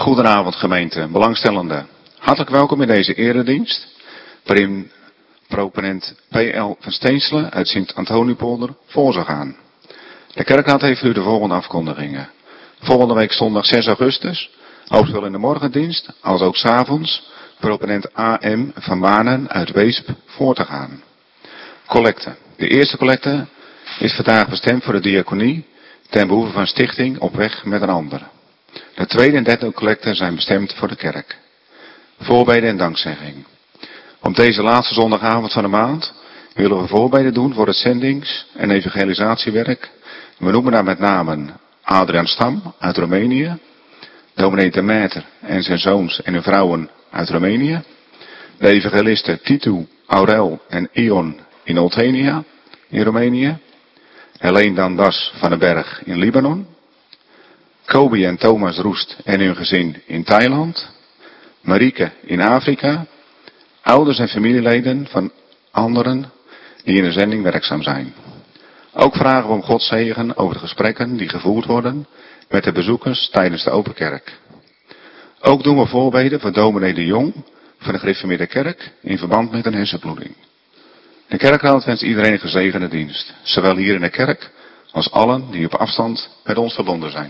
Goedenavond gemeente, belangstellenden. Hartelijk welkom in deze eredienst, waarin proponent P.L. van Steenselen uit Sint-Antoniepolder voor zal gaan. De kerkraad heeft u de volgende afkondigingen. Volgende week zondag 6 augustus, zowel in de morgendienst als ook 's avonds, proponent A.M. van Banen uit Weesp voor te gaan. Collecte. De eerste collecte is vandaag bestemd voor de diaconie ten behoeve van stichting Op weg met een ander. De tweede en derde collecten zijn bestemd voor de kerk. Voorbeden en dankzegging. Op deze laatste zondagavond van de maand willen we voorbeden doen voor het zendings- en evangelisatiewerk. We noemen daar met name Adriaan Stam uit Roemenië, dominee de Meter en zijn zoons en hun vrouwen uit Roemenië, de evangelisten Titu, Aurel en Ion in Oltenia in Roemenië, Helene Dandas van den Berg in Libanon, Kobi en Thomas Roest en hun gezin in Thailand, Marieke in Afrika, ouders en familieleden van anderen die in de zending werkzaam zijn. Ook vragen we om Gods zegen over de gesprekken die gevoerd worden met de bezoekers tijdens de Open Kerk. Ook doen we voorbeden voor dominee de Jong van de Gereformeerde Kerk in verband met een hersenbloeding. De kerkraad wenst iedereen een gezegende dienst, zowel hier in de kerk als allen die op afstand met ons verbonden zijn.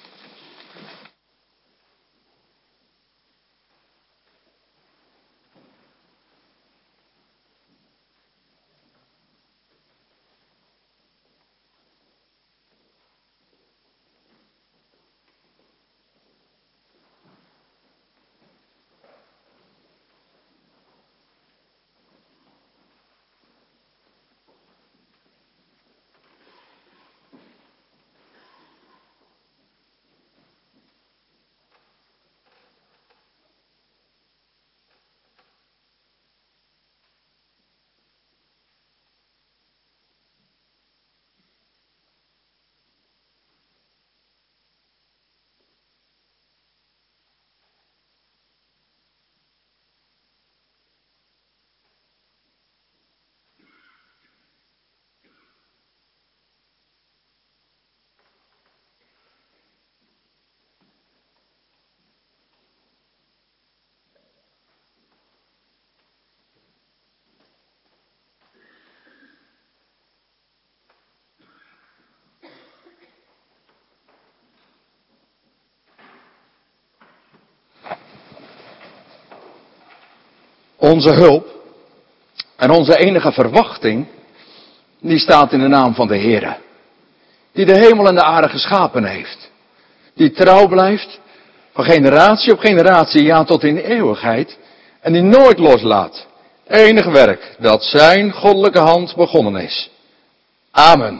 Onze hulp en onze enige verwachting, die staat in de naam van de Heere. Die de hemel en de aarde geschapen heeft. Die trouw blijft van generatie op generatie, ja tot in de eeuwigheid. En die nooit loslaat. Enig werk dat zijn goddelijke hand begonnen is. Amen.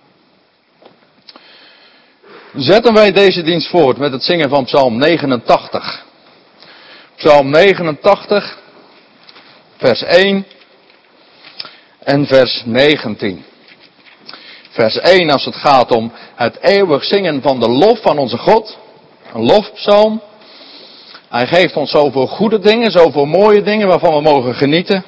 Zetten wij deze dienst voort met het zingen van Psalm 89. Psalm 89. Vers 1 en vers 19. Vers 1 als het gaat om het eeuwig zingen van de lof van onze God. Een lofpsalm. Hij geeft ons zoveel goede dingen, zoveel mooie dingen waarvan we mogen genieten.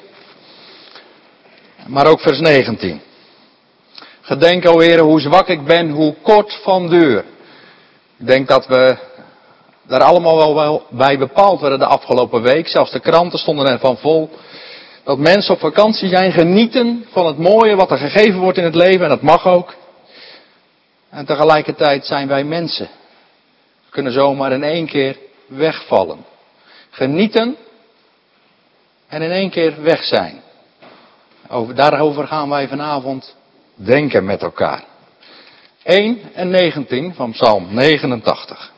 Maar ook vers 19. Gedenk, o Heere, hoe zwak ik ben, hoe kort van duur. Ik denk dat we daar allemaal wel bij bepaald werden de afgelopen week. Zelfs de kranten stonden ervan vol. Dat mensen op vakantie zijn, genieten van het mooie wat er gegeven wordt in het leven. En dat mag ook. En tegelijkertijd zijn wij mensen. We kunnen zomaar in één keer wegvallen. Genieten en in één keer weg zijn. Daarover gaan wij vanavond denken met elkaar. 1 en 19 van Psalm 89.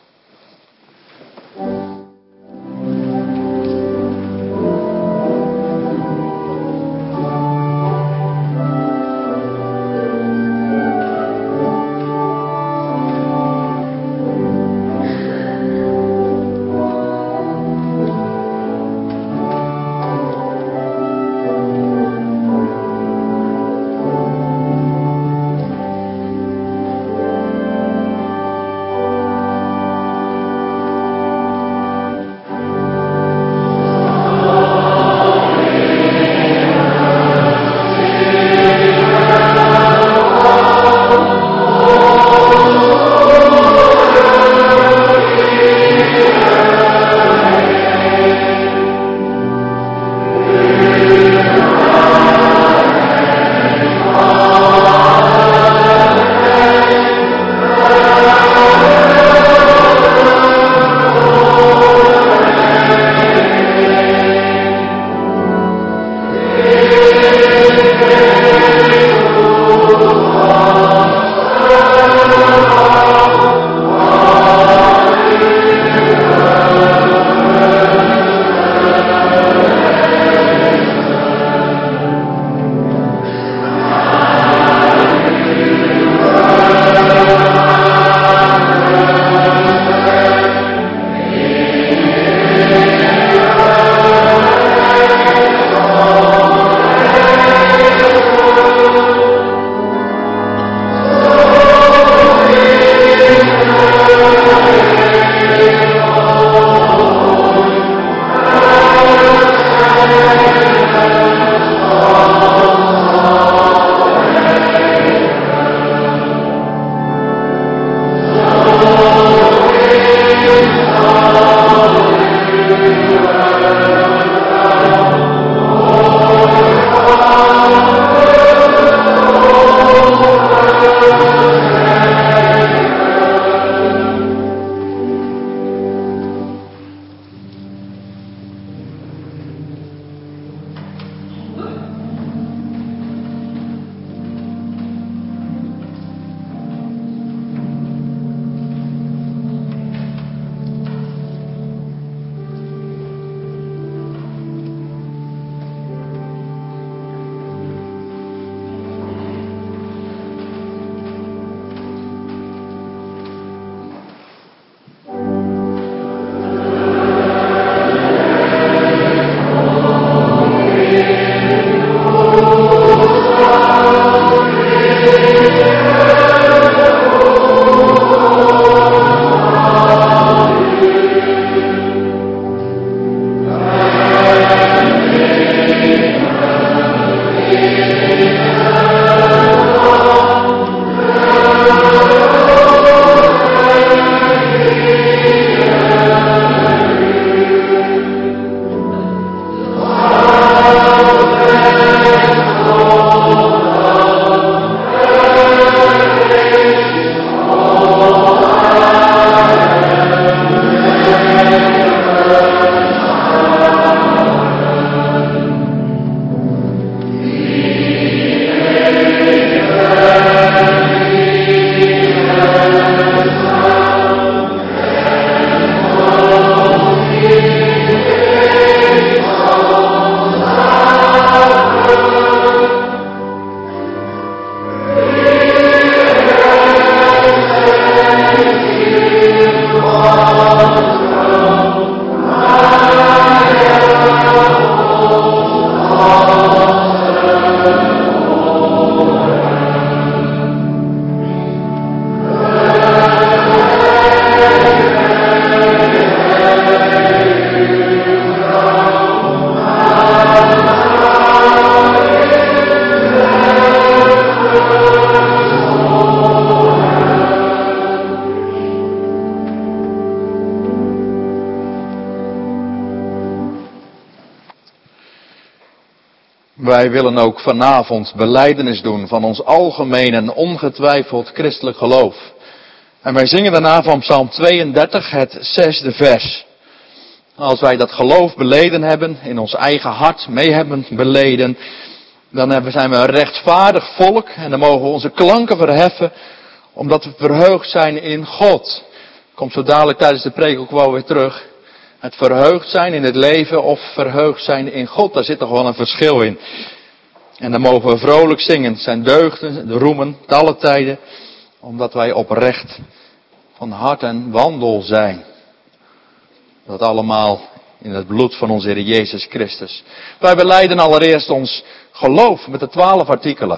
wij willen ook vanavond belijdenis doen van ons algemeen en ongetwijfeld christelijk geloof. En wij zingen daarna van Psalm 32, het 6e vers. Als wij dat geloof beleden hebben, in ons eigen hart mee hebben beleden, dan zijn we een rechtvaardig volk en dan mogen we onze klanken verheffen, omdat we verheugd zijn in God. Komt zo dadelijk tijdens de preek ook wel weer terug. Het verheugd zijn in het leven of verheugd zijn in God, daar zit toch wel een verschil in. En dan mogen we vrolijk zingen, zijn deugden, de roemen, te alle tijden, omdat wij oprecht van hart en wandel zijn. Dat allemaal in het bloed van onze Heer Jezus Christus. Wij belijden allereerst ons geloof met de 12 artikelen.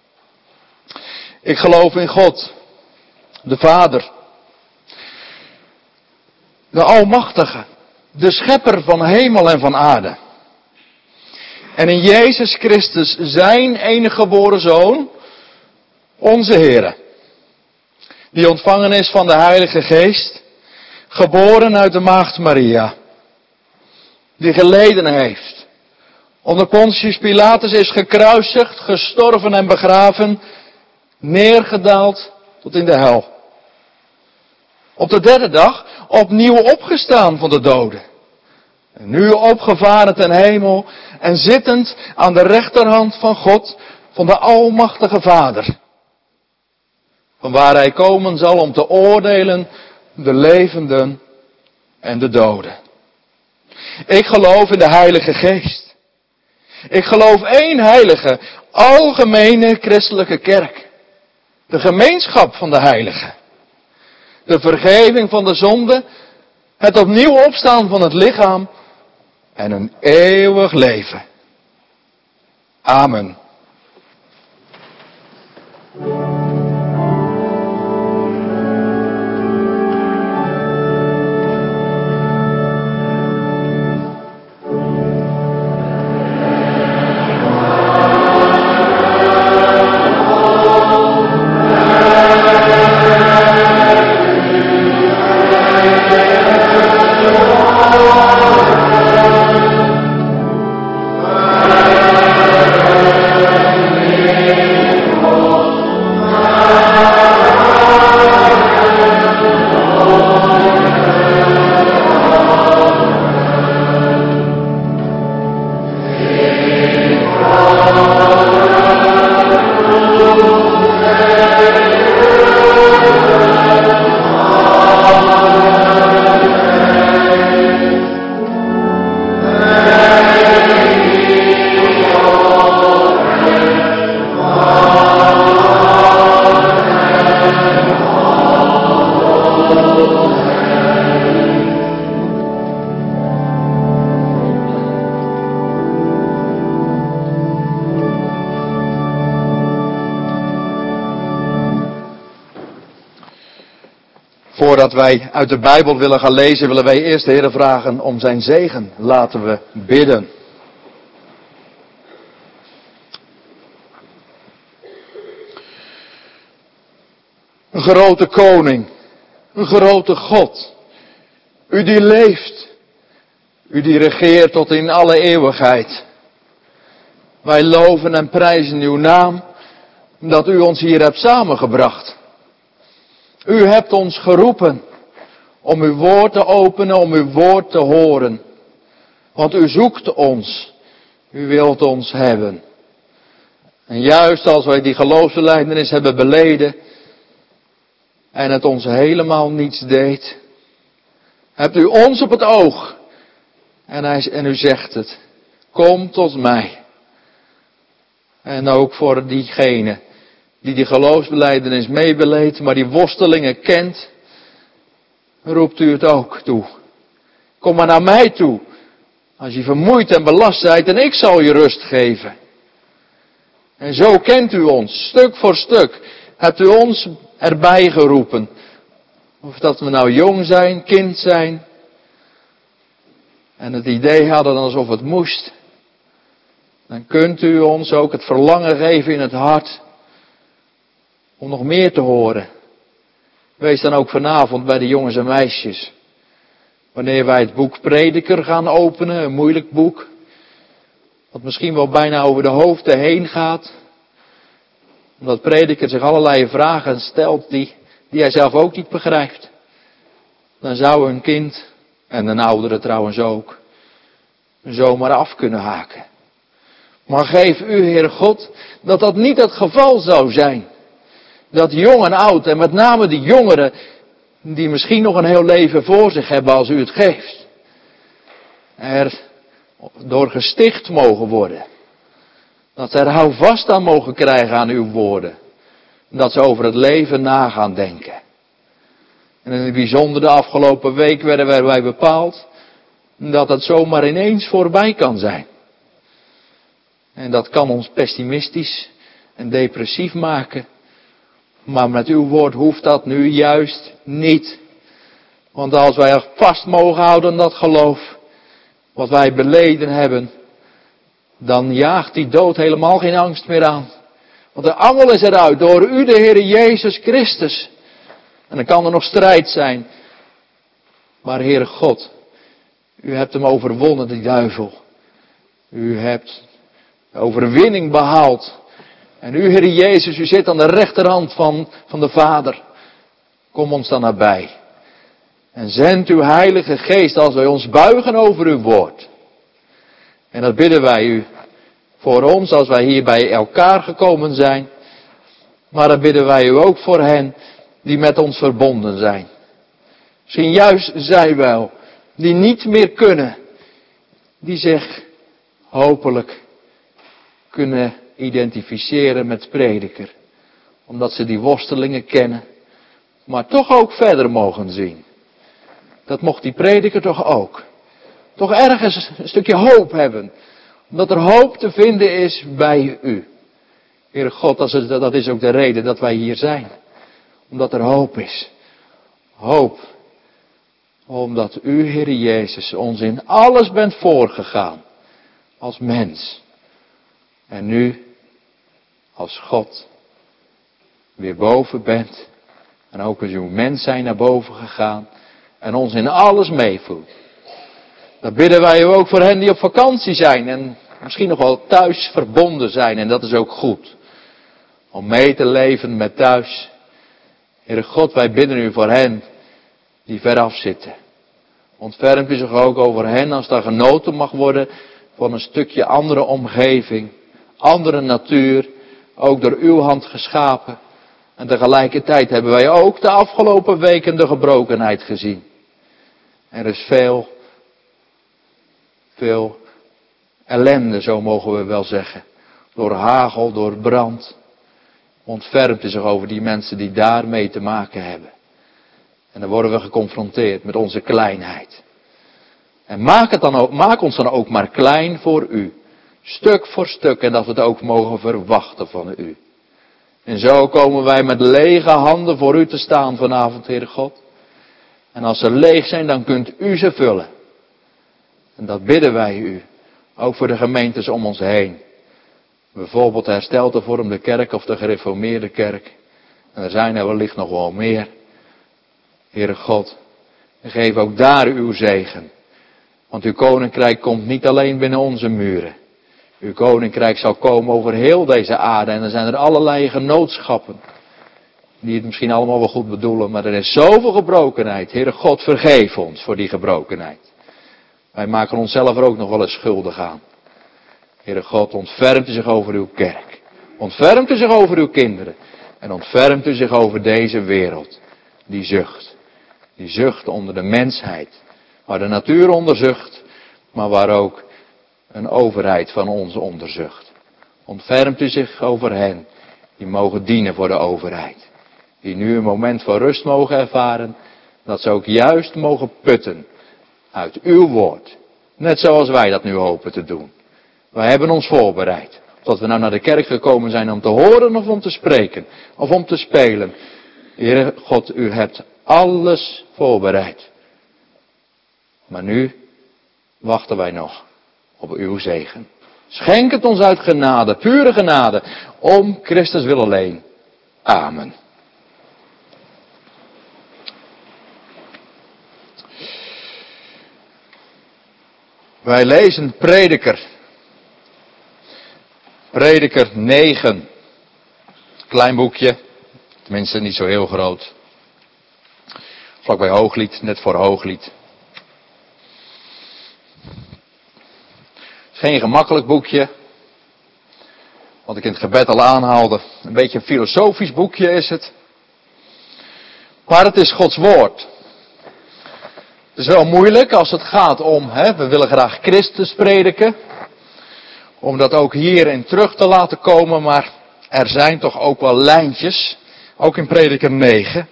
Ik geloof in God, de Vader, de Almachtige, de Schepper van hemel en van aarde. En in Jezus Christus, zijn enige geboren Zoon, onze Heer, die ontvangen is van de Heilige Geest, geboren uit de maagd Maria, die geleden heeft, onder Pontius Pilatus is gekruisigd, gestorven en begraven, neergedaald tot in de hel. Op de 3e dag opnieuw opgestaan van de doden. En nu opgevaren ten hemel en zittend aan de rechterhand van God, van de Almachtige Vader. Van waar hij komen zal om te oordelen de levenden en de doden. Ik geloof in de Heilige Geest. Ik geloof één heilige, algemene christelijke kerk. De gemeenschap van de heiligen. De vergeving van de zonde. Het opnieuw opstaan van het lichaam. En een eeuwig leven. Amen. Voordat wij uit de Bijbel willen gaan lezen, willen wij eerst de Heer vragen om zijn zegen. Laten we bidden. Een grote koning, een grote God, u die leeft, u die regeert tot in alle eeuwigheid. Wij loven en prijzen uw naam, dat u ons hier hebt samengebracht. U hebt ons geroepen om uw woord te openen, om uw woord te horen. Want u zoekt ons, u wilt ons hebben. En juist als wij die geloofsbelijdenis hebben beleden en het ons helemaal niets deed, hebt u ons op het oog. En u zegt het, kom tot mij. En ook voor diegene die geloofsbelijdenis meebeleed, maar die worstelingen kent, roept u het ook toe. Kom maar naar mij toe, als je vermoeid en belast zijt, en ik zal je rust geven. En zo kent u ons, stuk voor stuk, hebt u ons erbij geroepen. Of dat we nou jong zijn, kind zijn, en het idee hadden alsof het moest. Dan kunt u ons ook het verlangen geven in het hart om nog meer te horen. Wees dan ook vanavond bij de jongens en meisjes. Wanneer wij het boek Prediker gaan openen, een moeilijk boek. wat misschien wel bijna over de hoofden heen gaat. Omdat prediker zich allerlei vragen stelt die hij zelf ook niet begrijpt. Dan zou een kind, en een oudere trouwens ook, zomaar af kunnen haken. Maar geef u, Heer God, dat dat niet het geval zou zijn. Dat jong en oud, en met name die jongeren, die misschien nog een heel leven voor zich hebben als u het geeft, er door gesticht mogen worden. Dat ze er houvast aan mogen krijgen aan uw woorden. Dat ze over het leven na gaan denken. En in het bijzonder de afgelopen week werden wij bepaald dat het zomaar ineens voorbij kan zijn. En dat kan ons pessimistisch en depressief maken. Maar met uw woord hoeft dat nu juist niet. Want als wij er vast mogen houden aan dat geloof, wat wij beleden hebben, dan jaagt die dood helemaal geen angst meer aan. Want de angel is eruit door u, de Heer Jezus Christus. En dan kan er nog strijd zijn. Maar Heere God, u hebt hem overwonnen, die duivel. U hebt de overwinning behaald. En u, Heer Jezus, u zit aan de rechterhand van de Vader. Kom ons dan nabij. En zend uw Heilige Geest als wij ons buigen over uw woord. En dat bidden wij u voor ons als wij hier bij elkaar gekomen zijn. Maar dat bidden wij u ook voor hen die met ons verbonden zijn. Misschien juist zij wel, die niet meer kunnen. Die zich hopelijk kunnen identificeren met prediker. Omdat ze die worstelingen kennen. Maar toch ook verder mogen zien. Dat mocht die prediker toch ook. Toch ergens een stukje hoop hebben. Omdat er hoop te vinden is bij u. Heere God, dat is ook de reden dat wij hier zijn. Omdat er hoop is. Hoop. Omdat u, Heere Jezus, ons in alles bent voorgegaan. Als mens. En nu, als God, weer boven bent. En ook als uw mens zijn naar boven gegaan. En ons in alles meevoelt. Dan bidden wij u ook voor hen die op vakantie zijn. En misschien nog wel thuis verbonden zijn. En dat is ook goed. Om mee te leven met thuis. Heere God, wij bidden u voor hen die veraf zitten. Ontfermt u zich ook over hen als daar genoten mag worden van een stukje andere omgeving. Andere natuur. Ook door uw hand geschapen. En tegelijkertijd hebben wij ook de afgelopen weken de gebrokenheid gezien. Er is veel ellende, zo mogen we wel zeggen. Door hagel, door brand. Ontfermt u zich over die mensen die daarmee te maken hebben. En dan worden we geconfronteerd met onze kleinheid. En maak ons dan ook maar klein voor u. Stuk voor stuk. En dat we het ook mogen verwachten van u. En zo komen wij met lege handen voor u te staan vanavond, Heere God. En als ze leeg zijn, dan kunt u ze vullen. En dat bidden wij u. Ook voor de gemeentes om ons heen. Bijvoorbeeld de hersteld hervormde kerk of de gereformeerde kerk. En er zijn er wellicht nog wel meer. Heere God, geef ook daar uw zegen. Want uw koninkrijk komt niet alleen binnen onze muren. Uw koninkrijk zal komen over heel deze aarde. En er zijn er allerlei genootschappen. Die het misschien allemaal wel goed bedoelen. Maar er is zoveel gebrokenheid. Heere God, vergeef ons voor die gebrokenheid. Wij maken onszelf er ook nog wel eens schuldig aan. Heere God, ontfermt u zich over uw kerk. Ontfermt u zich over uw kinderen. En ontfermt u zich over deze wereld. Die zucht. Die zucht onder de mensheid. Waar de natuur onder zucht. Maar waar ook een overheid van ons onder zucht. Ontfermt u zich over hen. Die mogen dienen voor de overheid. Die nu een moment van rust mogen ervaren. Dat ze ook juist mogen putten. Uit uw woord. Net zoals wij dat nu hopen te doen. Wij hebben ons voorbereid. Of we nou naar de kerk gekomen zijn om te horen of om te spreken. Of om te spelen. Heere God, u hebt alles voorbereid. Maar nu wachten wij nog op uw zegen. Schenk het ons uit genade, pure genade. Om Christus wil alleen. Amen. Wij lezen Prediker Prediker 9. Klein boekje. Tenminste niet zo heel groot. Vlakbij Hooglied, net voor Hooglied. Geen gemakkelijk boekje. Wat ik in het gebed al aanhaalde. Een beetje een filosofisch boekje is het. Maar het is Gods woord. Het is wel moeilijk als het gaat om, we willen graag Christus prediken. Om dat ook hierin terug te laten komen, maar er zijn toch ook wel lijntjes. Ook in Prediker 9.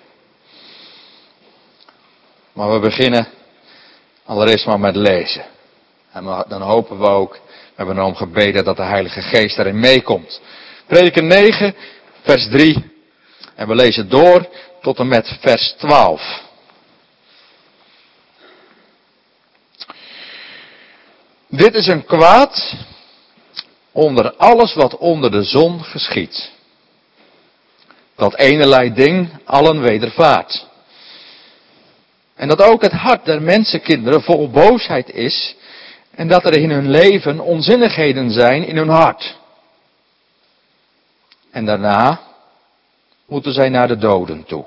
Maar we beginnen allereerst maar met lezen. En dan hopen we ook, we hebben erom gebeden dat de Heilige Geest erin meekomt. Prediker 9, vers 3. En we lezen door tot en met vers 12. Dit is een kwaad onder alles wat onder de zon geschiedt. Dat enerlei ding allen wedervaart. En dat ook het hart der mensenkinderen vol boosheid is. En dat er in hun leven onzinnigheden zijn in hun hart. En daarna moeten zij naar de doden toe.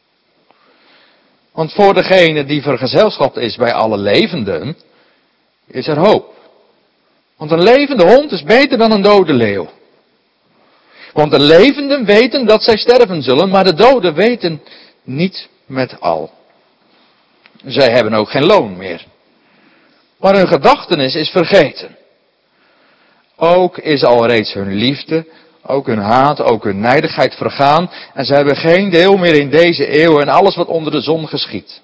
Want voor degene die vergezelschapt is bij alle levenden, is er hoop. Want een levende hond is beter dan een dode leeuw. Want de levenden weten dat zij sterven zullen, maar de doden weten niet met al. Zij hebben ook geen loon meer. Maar hun gedachtenis is vergeten. Ook is al reeds hun liefde, ook hun haat, ook hun nijdigheid vergaan. En zij hebben geen deel meer in deze eeuw en alles wat onder de zon geschiedt.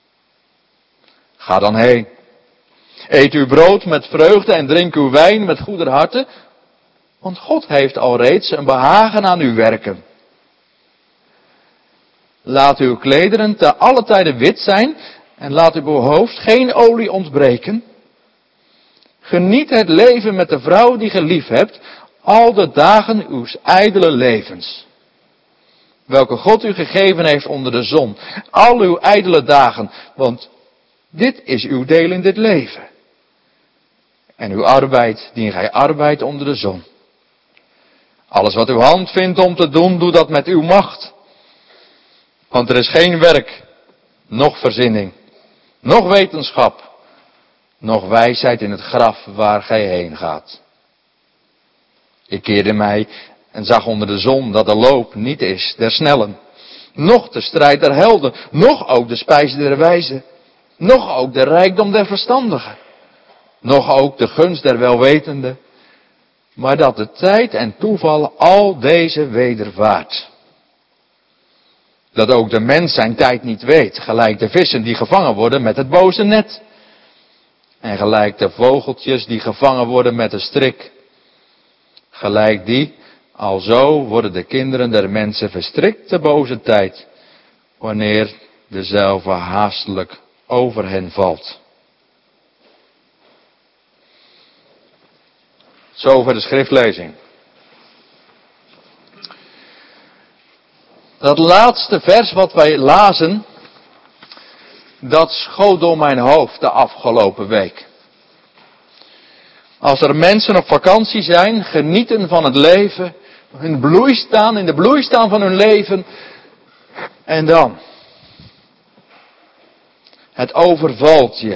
Ga dan heen. Eet uw brood met vreugde en drink uw wijn met goeder harte. Want God heeft al reeds een behagen aan uw werken. Laat uw klederen te alle tijden wit zijn. En laat uw hoofd geen olie ontbreken. Geniet het leven met de vrouw die ge lief hebt, al de dagen uw ijdele levens. Welke God u gegeven heeft onder de zon, al uw ijdele dagen, want dit is uw deel in dit leven. En uw arbeid, dien gij arbeidt onder de zon. Alles wat uw hand vindt om te doen, doe dat met uw macht. Want er is geen werk, noch verzinning, noch wetenschap, noch wijsheid in het graf waar gij heen gaat. Ik keerde mij en zag onder de zon dat de loop niet is der snellen, noch de strijd der helden, noch ook de spijs der wijzen, noch ook de rijkdom der verstandigen, noch ook de gunst der welwetenden, maar dat de tijd en toeval al deze wedervaart. Dat ook de mens zijn tijd niet weet, gelijk de vissen die gevangen worden met het boze net. En gelijk de vogeltjes die gevangen worden met een strik. Gelijk die, alzo worden de kinderen der mensen verstrikt de boze tijd, wanneer dezelfde haastelijk over hen valt. Zover de schriftlezing. Dat laatste vers wat wij lazen, dat schoot door mijn hoofd de afgelopen week. Als er mensen op vakantie zijn, genieten van het leven, in de bloei staan van hun leven, en dan, het overvalt je.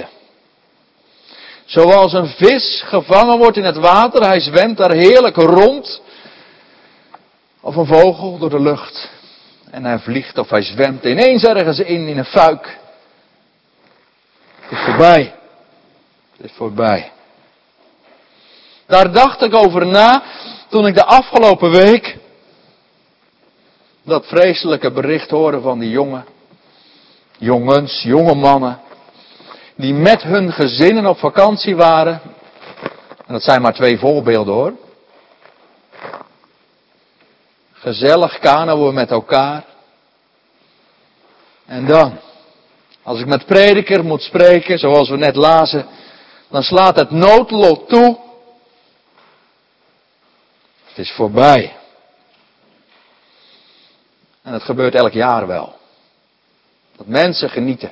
Zoals een vis gevangen wordt in het water, hij zwemt daar heerlijk rond, of een vogel door de lucht. En hij vliegt of hij zwemt ineens ergens in een fuik. Het is voorbij. Het is voorbij. Daar dacht ik over na toen ik de afgelopen week dat vreselijke bericht hoorde van die jonge mannen, die met hun gezinnen op vakantie waren. En dat zijn maar 2 voorbeelden hoor. Gezellig kanoën met elkaar. En dan, als ik met prediker moet spreken, zoals we net lazen, dan slaat het noodlot toe. Het is voorbij. En het gebeurt elk jaar wel. Dat mensen genieten.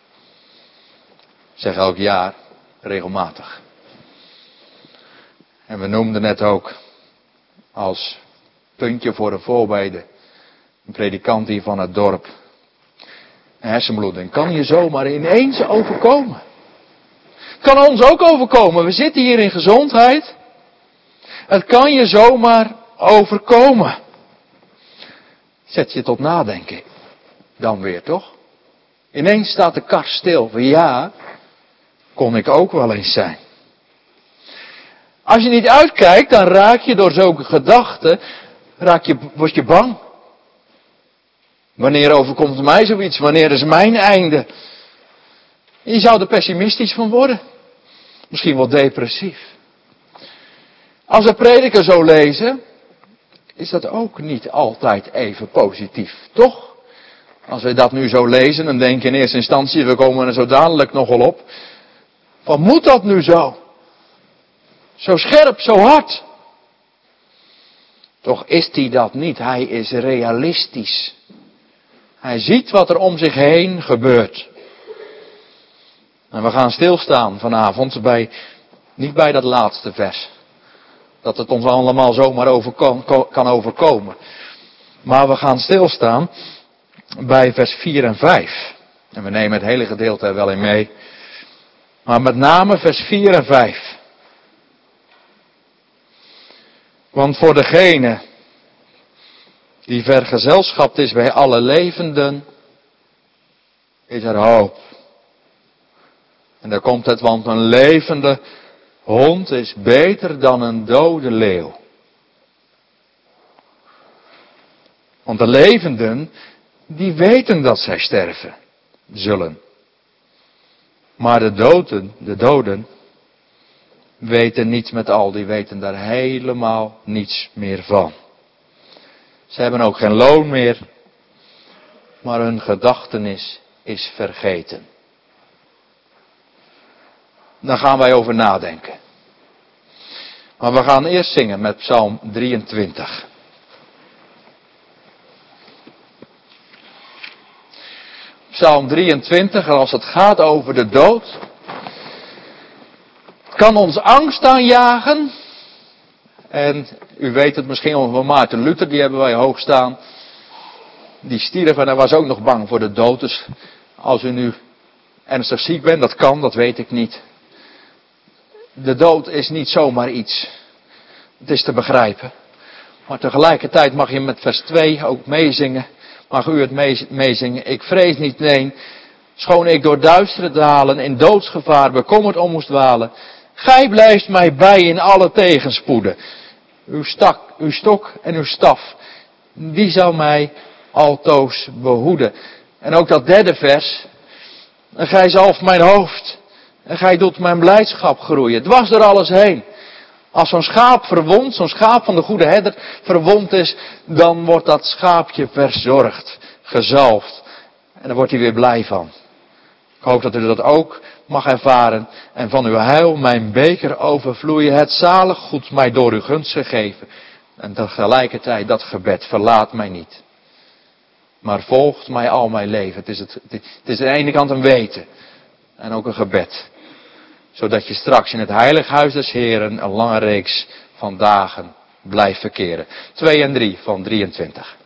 Ik zeg elk jaar, regelmatig. En we noemden net ook Als puntje voor een voorbede. Een predikant hier van het dorp. Een hersenbloeding kan je zomaar ineens overkomen. Kan ons ook overkomen. We zitten hier in gezondheid. Het kan je zomaar overkomen. Zet je tot nadenken. Dan weer, toch? Ineens staat de kar stil. Ja, kon ik ook wel eens zijn. Als je niet uitkijkt, dan raak je door zulke gedachten, word je bang. Wanneer overkomt mij zoiets? Wanneer is mijn einde? Je zou er pessimistisch van worden. Misschien wel depressief. Als we prediker zo lezen, is dat ook niet altijd even positief, toch? Als we dat nu zo lezen, dan denk je in eerste instantie, we komen er zo dadelijk nogal op. Van moet dat nu zo? Zo scherp, zo hard. Toch is hij dat niet. Hij is realistisch. Hij ziet wat er om zich heen gebeurt. En we gaan stilstaan vanavond niet bij dat laatste vers. Dat het ons allemaal zomaar kan overkomen. Maar we gaan stilstaan bij vers 4 en 5. En we nemen het hele gedeelte er wel in mee. Maar met name vers 4 en 5. Want voor degene die vergezelschapt is bij alle levenden, is er hoop. En daar komt het, want een levende hond is beter dan een dode leeuw. Want de levenden, die weten dat zij sterven zullen. Maar de doden, weten niets met al, die weten daar helemaal niets meer van. Ze hebben ook geen loon meer, maar hun gedachtenis is vergeten. Daar gaan wij over nadenken. Maar we gaan eerst zingen met Psalm 23. Psalm 23, als het gaat over de dood, kan ons angst aanjagen. En u weet het misschien al van Maarten Luther, die hebben wij hoog staan. Die stierf en hij was ook nog bang voor de dood. Dus als u nu ernstig ziek bent, dat kan, dat weet ik niet. De dood is niet zomaar iets. Het is te begrijpen. Maar tegelijkertijd mag je met vers 2 ook meezingen. Mag u het meezingen. Ik vrees niet, nee. Schoon ik door duistere dalen in doodsgevaar bekommerd om moest dwalen. Gij blijft mij bij in alle tegenspoeden. Uw stok en uw staf, die zou mij altoos behoeden. En ook dat derde vers. En gij zalft mijn hoofd. En gij doet mijn blijdschap groeien. Dwars door alles heen. Als zo'n schaap verwond, zo'n schaap van de goede herder verwond is, dan wordt dat schaapje verzorgd, gezalfd. En daar wordt hij weer blij van. Ik hoop dat u dat ook mag ervaren. En van uw heil mijn beker overvloeien. Het zalig goed mij door uw gunst gegeven. En tegelijkertijd dat gebed, verlaat mij niet. Maar volgt mij al mijn leven. Het is aan de ene kant een weten. En ook een gebed. Zodat je straks in het heilig huis des Heren een lange reeks van dagen blijft verkeren. 2 en 3 van 23.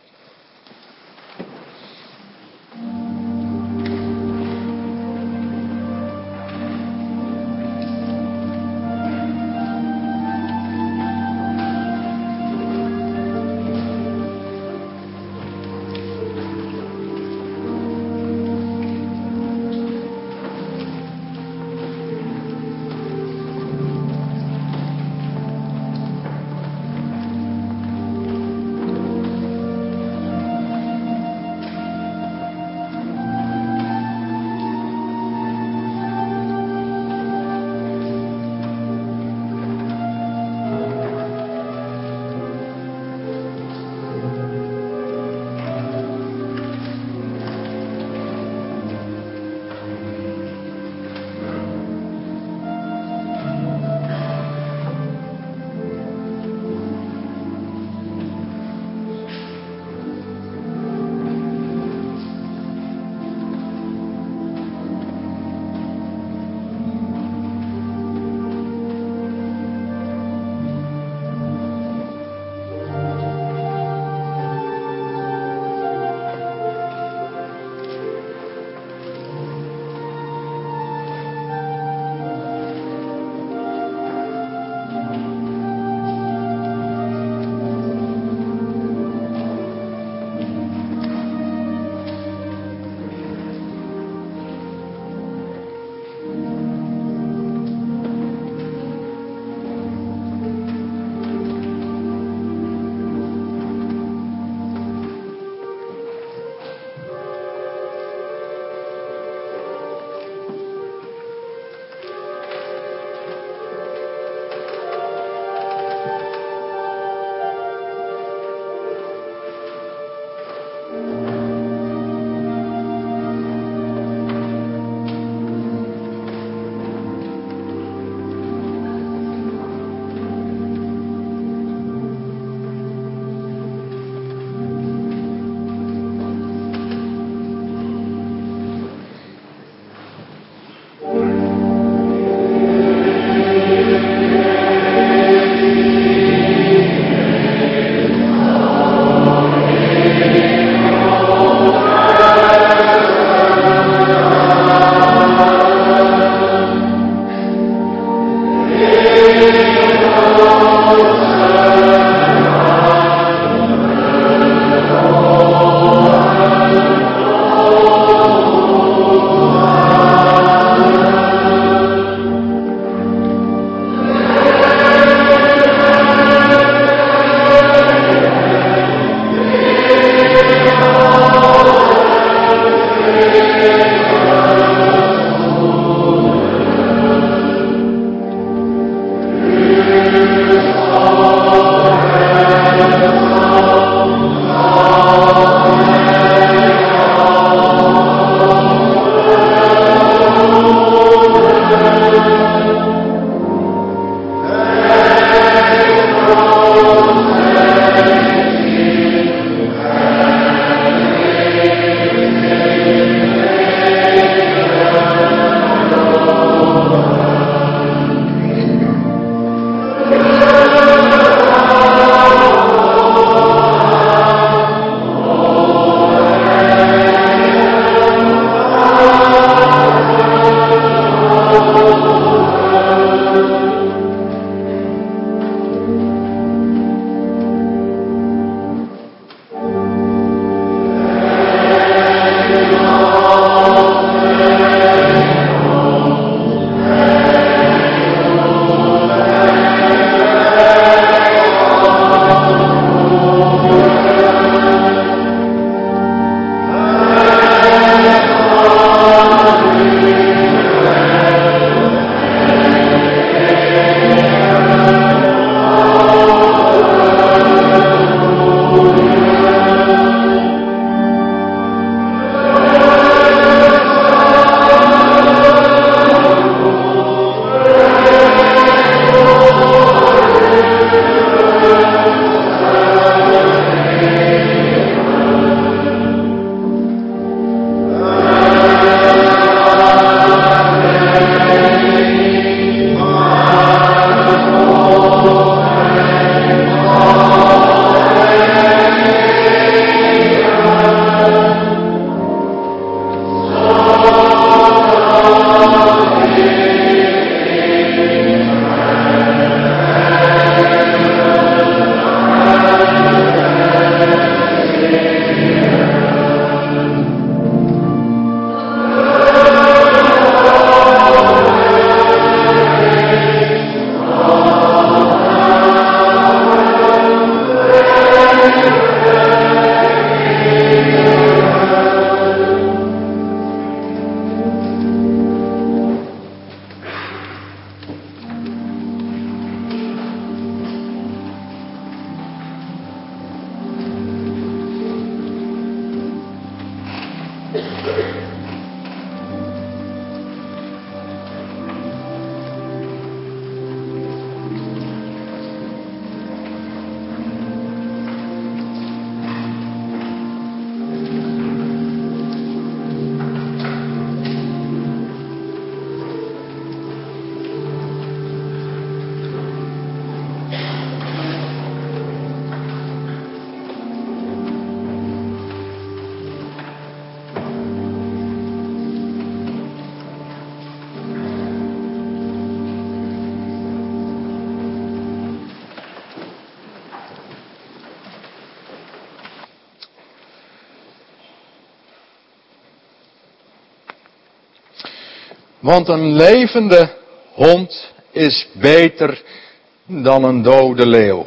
Want een levende hond is beter dan een dode leeuw.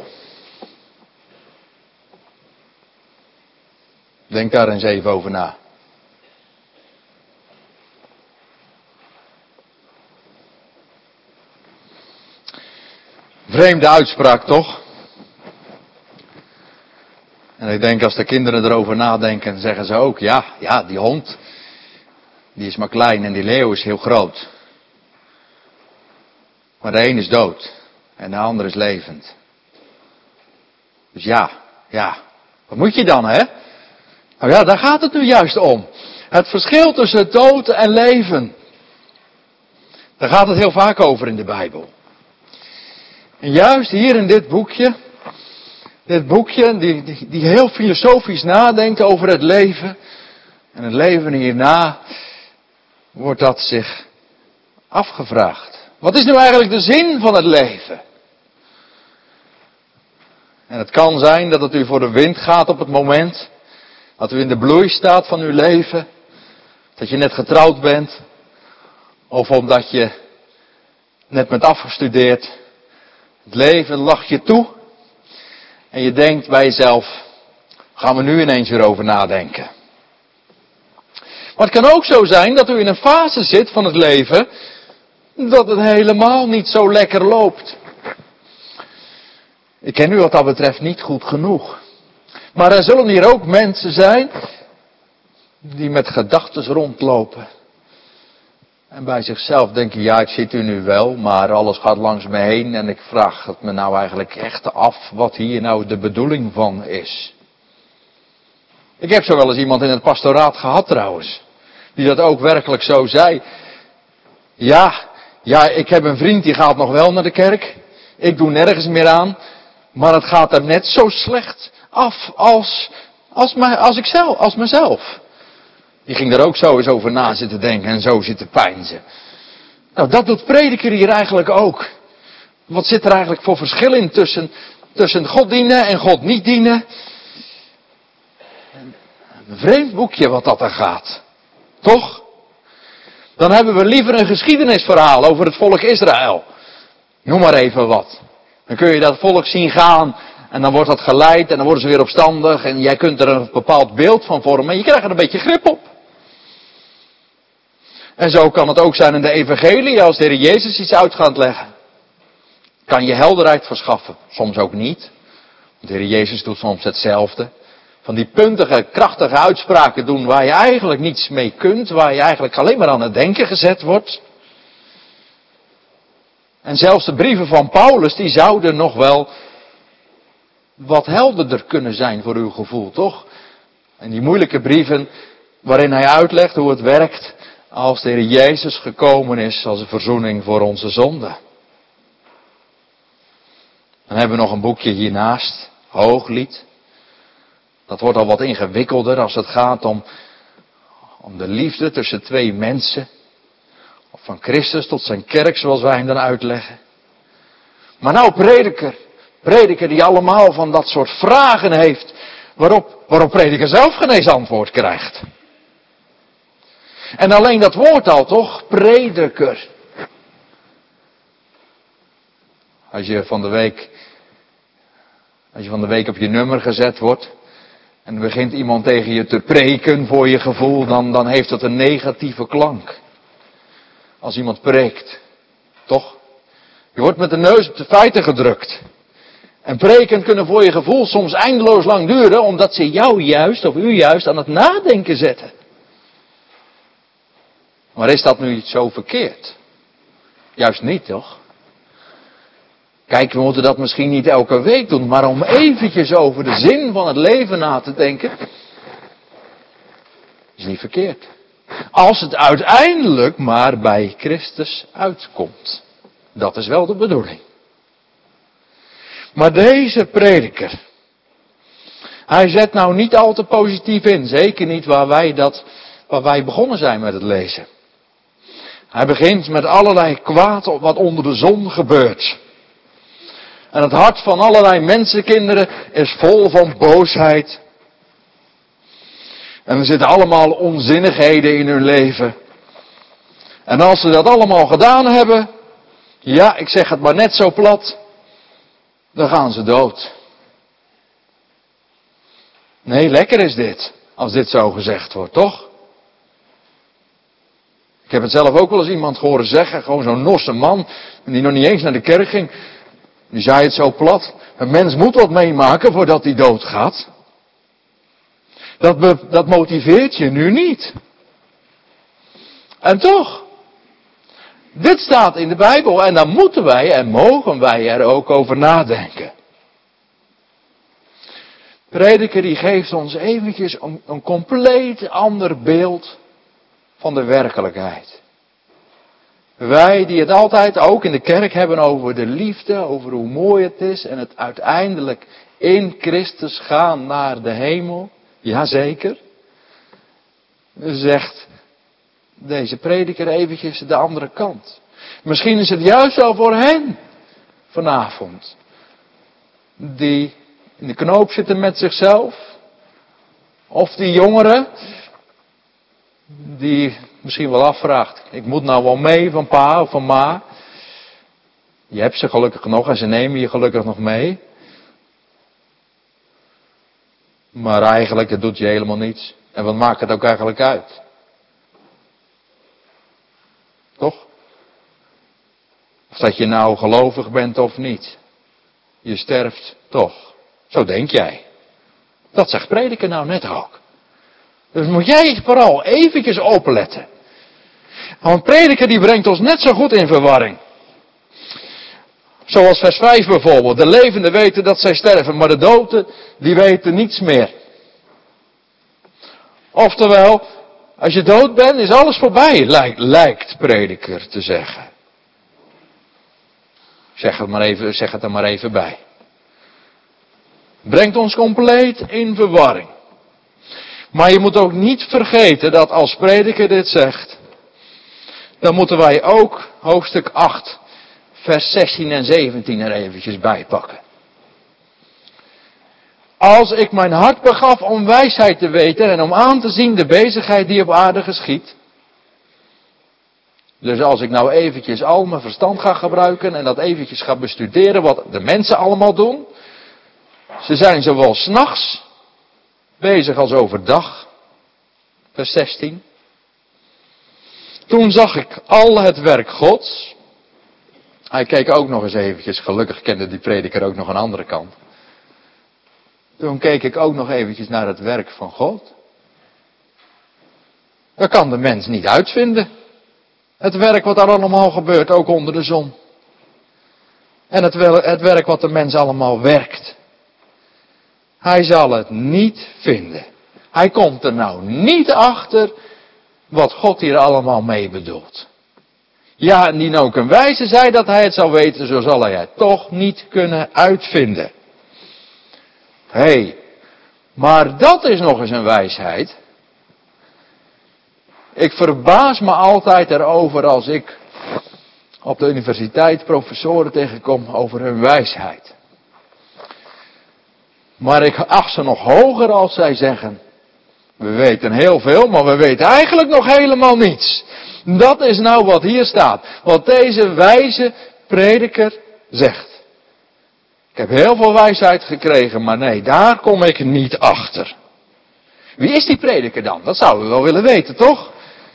Denk daar eens even over na. Vreemde uitspraak toch? En ik denk als de kinderen erover nadenken, zeggen ze ook, ja, die hond, die is maar klein en die leeuw is heel groot. Maar de een is dood en de ander is levend. Dus ja, wat moet je dan, hè? Nou ja, daar gaat het nu juist om. Het verschil tussen dood en leven. Daar gaat het heel vaak over in de Bijbel. En juist hier in dit boekje die heel filosofisch nadenkt over het leven en het leven hierna, wordt dat zich afgevraagd. Wat is nu eigenlijk de zin van het leven? En het kan zijn dat het u voor de wind gaat op het moment, dat u in de bloei staat van uw leven, dat je net getrouwd bent, of omdat je net bent afgestudeerd. Het leven lacht je toe en je denkt bij jezelf, gaan we nu ineens weer over nadenken. Maar het kan ook zo zijn dat u in een fase zit van het leven dat het helemaal niet zo lekker loopt. Ik ken u wat dat betreft niet goed genoeg. Maar er zullen hier ook mensen zijn die met gedachten rondlopen. En bij zichzelf denken, ja, ik zit u nu wel, maar alles gaat langs me heen en ik vraag het me nou eigenlijk echt af wat hier nou de bedoeling van is. Ik heb zo wel eens iemand in het pastoraat gehad trouwens, die dat ook werkelijk zo zei. Ja, ik heb een vriend die gaat nog wel naar de kerk, ik doe nergens meer aan, maar het gaat hem net zo slecht af als mezelf. Die ging er ook zo eens over na zitten denken en zo zitten peinzen. Nou, dat doet prediker hier eigenlijk ook. Wat zit er eigenlijk voor verschil in tussen God dienen en God niet dienen? Een vreemd boekje wat dat er gaat. Toch? Dan hebben we liever een geschiedenisverhaal over het volk Israël. Noem maar even wat. Dan kun je dat volk zien gaan en dan wordt dat geleid en dan worden ze weer opstandig en jij kunt er een bepaald beeld van vormen en je krijgt er een beetje grip op. En zo kan het ook zijn in de evangelie als de Heer Jezus iets uit gaat leggen. Kan je helderheid verschaffen, soms ook niet. De Heer Jezus doet soms hetzelfde. Van die puntige, krachtige uitspraken doen waar je eigenlijk niets mee kunt, waar je eigenlijk alleen maar aan het denken gezet wordt. En zelfs de brieven van Paulus, die zouden nog wel wat helderder kunnen zijn voor uw gevoel, toch? En die moeilijke brieven waarin hij uitlegt hoe het werkt als de Heer Jezus gekomen is als een verzoening voor onze zonden. Dan hebben we nog een boekje hiernaast, Hooglied. Dat wordt al wat ingewikkelder als het gaat om de liefde tussen twee mensen. Of van Christus tot zijn kerk, zoals wij hem dan uitleggen. Maar nou prediker die allemaal van dat soort vragen heeft, waarop prediker zelf geen eens antwoord krijgt. En alleen dat woord al toch, prediker. Als je van de week op je nummer gezet wordt en er begint iemand tegen je te preken voor je gevoel, dan heeft dat een negatieve klank. Als iemand preekt, toch? Je wordt met de neus op de feiten gedrukt. En preken kunnen voor je gevoel soms eindeloos lang duren, omdat ze jou juist, of u juist, aan het nadenken zetten. Maar is dat nu zo verkeerd? Juist niet, toch? Kijk, we moeten dat misschien niet elke week doen, maar om eventjes over de zin van het leven na te denken, is niet verkeerd. Als het uiteindelijk maar bij Christus uitkomt. Dat is wel de bedoeling. Maar deze prediker, hij zet nou niet al te positief in. Zeker niet waar wij begonnen zijn met het lezen. Hij begint met allerlei kwaad wat onder de zon gebeurt. En het hart van allerlei mensenkinderen is vol van boosheid. En er zitten allemaal onzinnigheden in hun leven. En als ze dat allemaal gedaan hebben, ja, ik zeg het maar net zo plat, dan gaan ze dood. Nee, lekker is dit, als dit zo gezegd wordt, toch? Ik heb het zelf ook wel eens iemand horen zeggen, gewoon zo'n norse man, die nog niet eens naar de kerk ging. Die zei het zo plat, een mens moet wat meemaken voordat hij doodgaat. Dat motiveert je nu niet. En toch, dit staat in de Bijbel en dan moeten wij en mogen wij er ook over nadenken. Prediker die geeft ons eventjes een compleet ander beeld van de werkelijkheid. Wij die het altijd ook in de kerk hebben over de liefde, over hoe mooi het is en het uiteindelijk in Christus gaan naar de hemel. Jazeker. Zegt deze prediker eventjes de andere kant. Misschien is het juist wel voor hen vanavond. Die in de knoop zitten met zichzelf. Of die jongeren. Die misschien wel afvraagt. Ik moet nou wel mee van pa of van ma. Je hebt ze gelukkig nog en ze nemen je gelukkig nog mee. Maar eigenlijk, het doet je helemaal niets. En wat maakt het ook eigenlijk uit? Of dat je nou gelovig bent of niet. Je sterft toch. Zo denk jij. Dat zegt Prediker nou net ook. Dus moet jij vooral eventjes opletten. Want Prediker die brengt ons net zo goed in verwarring. Zoals vers 5 bijvoorbeeld. De levenden weten dat zij sterven, maar de doden die weten niets meer. Oftewel, als je dood bent is alles voorbij, lijkt Prediker te zeggen. Zeg het er maar even bij. Brengt ons compleet in verwarring. Maar je moet ook niet vergeten dat als Prediker dit zegt, dan moeten wij ook hoofdstuk 8, vers 16 en 17 er eventjes bij pakken. Als ik mijn hart begaf om wijsheid te weten en om aan te zien de bezigheid die op aarde geschiet. Dus als ik nou eventjes al mijn verstand ga gebruiken en dat eventjes ga bestuderen wat de mensen allemaal doen. Ze zijn zowel 's nachts bezig als overdag. Vers 16. Toen zag ik al het werk Gods. Hij keek ook nog eens eventjes, gelukkig kende die prediker ook nog een andere kant. Toen keek ik ook nog eventjes naar het werk van God. Dat kan de mens niet uitvinden. Het werk wat daar allemaal gebeurt, ook onder de zon. En het werk wat de mens allemaal werkt. Hij zal het niet vinden. Hij komt er nou niet achter wat God hier allemaal mee bedoelt. Ja, indien ook een wijze zei dat hij het zou weten, zo zal hij het toch niet kunnen uitvinden. Hé, maar dat is nog eens een wijsheid. Ik verbaas me altijd erover als ik op de universiteit professoren tegenkom over hun wijsheid. Maar ik acht ze nog hoger als zij zeggen, we weten heel veel, maar we weten eigenlijk nog helemaal niets. Dat is nou wat hier staat. Wat deze wijze prediker zegt. Ik heb heel veel wijsheid gekregen, maar nee, daar kom ik niet achter. Wie is die prediker dan? Dat zouden we wel willen weten, toch?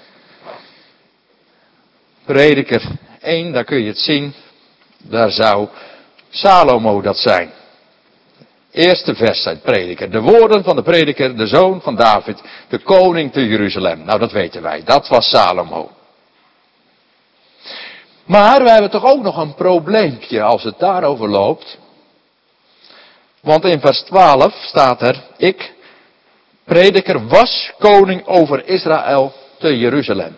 Prediker 1, daar kun je het zien. Daar zou Salomo dat zijn. Eerste vers uit Prediker. De woorden van de prediker, de zoon van David, de koning te Jeruzalem. Nou, dat weten wij. Dat was Salomo. Maar we hebben toch ook nog een probleempje als het daarover loopt. Want in vers 12 staat er, ik, prediker, was koning over Israël te Jeruzalem.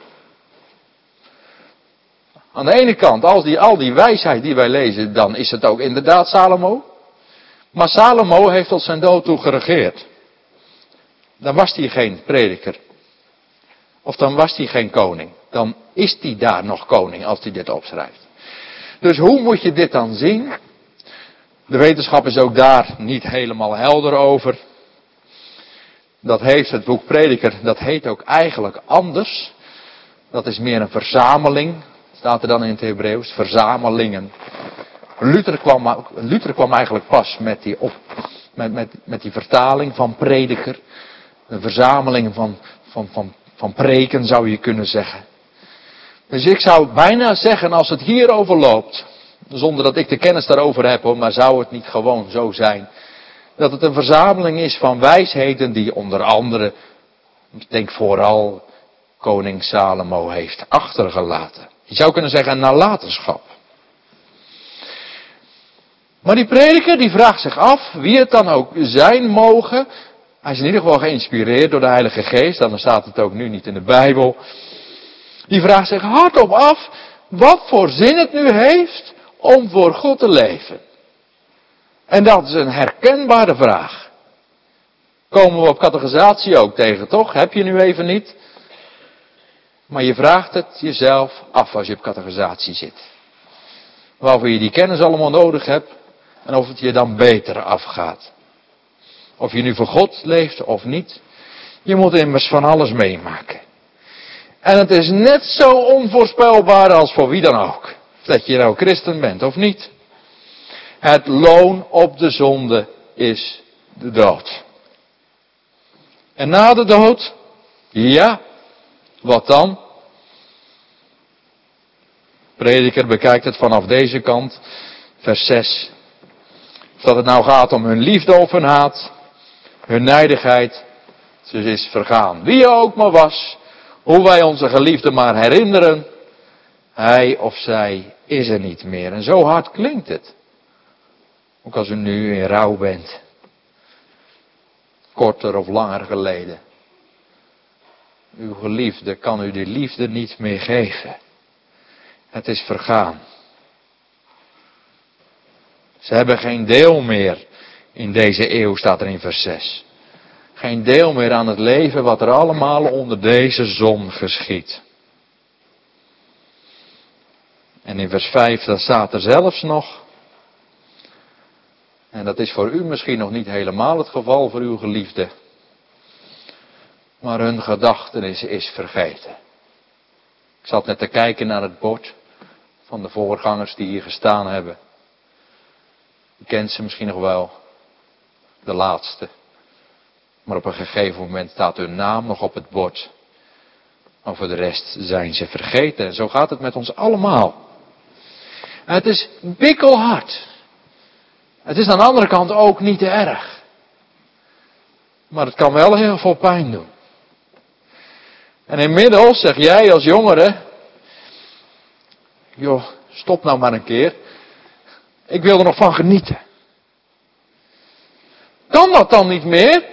Aan de ene kant, al die wijsheid die wij lezen, dan is het ook inderdaad Salomo. Maar Salomo heeft tot zijn dood toe geregeerd. Dan was hij geen prediker. Of dan was hij geen koning. Dan is hij daar nog koning als hij dit opschrijft. Dus hoe moet je dit dan zien? De wetenschap is ook daar niet helemaal helder over. Dat heeft het boek Prediker, dat heet ook eigenlijk anders. Dat is meer een verzameling. Staat er dan in het Hebreeuws, verzamelingen. Luther kwam eigenlijk pas met die vertaling van prediker. Een verzameling van preken zou je kunnen zeggen. Dus ik zou bijna zeggen, als het hierover loopt, zonder dat ik de kennis daarover heb hoor, maar zou het niet gewoon zo zijn, dat het een verzameling is van wijsheden die onder andere, ik denk vooral, koning Salomo heeft achtergelaten. Je zou kunnen zeggen een nalatenschap. Maar die prediker die vraagt zich af, wie het dan ook zijn mogen. Hij is in ieder geval geïnspireerd door de Heilige Geest, dan staat het ook nu niet in de Bijbel. Die vraagt zich hardop af, wat voor zin het nu heeft om voor God te leven. En dat is een herkenbare vraag. Komen we op catechisatie ook tegen, toch? Heb je nu even niet. Maar je vraagt het jezelf af als je op catechisatie zit. Waarvoor je die kennis allemaal nodig hebt. En of het je dan beter afgaat. Of je nu voor God leeft of niet. Je moet immers van alles meemaken. En het is net zo onvoorspelbaar als voor wie dan ook. Dat je nou christen bent of niet. Het loon op de zonde is de dood. En na de dood? Ja. Wat dan? Prediker bekijkt het vanaf deze kant, vers 6. Of dat het nou gaat om hun liefde of hun haat, hun nijdigheid, ze is vergaan. Wie ook maar was, hoe wij onze geliefde maar herinneren, hij of zij is er niet meer. En zo hard klinkt het. Ook als u nu in rouw bent. Korter of langer geleden. Uw geliefde kan u die liefde niet meer geven. Het is vergaan. Ze hebben geen deel meer in deze eeuw, staat er in vers 6. Geen deel meer aan het leven wat er allemaal onder deze zon geschiet. En in vers 5, dan staat er zelfs nog, en dat is voor u misschien nog niet helemaal het geval voor uw geliefde, maar hun gedachtenis is vergeten. Ik zat net te kijken naar het bord van de voorgangers die hier gestaan hebben. U kent ze misschien nog wel, de laatste. Maar op een gegeven moment staat hun naam nog op het bord. Maar voor de rest zijn ze vergeten. En zo gaat het met ons allemaal. Het is bikkelhard. Het is aan de andere kant ook niet te erg. Maar het kan wel heel veel pijn doen. En inmiddels zeg jij als jongere, joh, stop nou maar een keer. Ik wil er nog van genieten. Kan dat dan niet meer?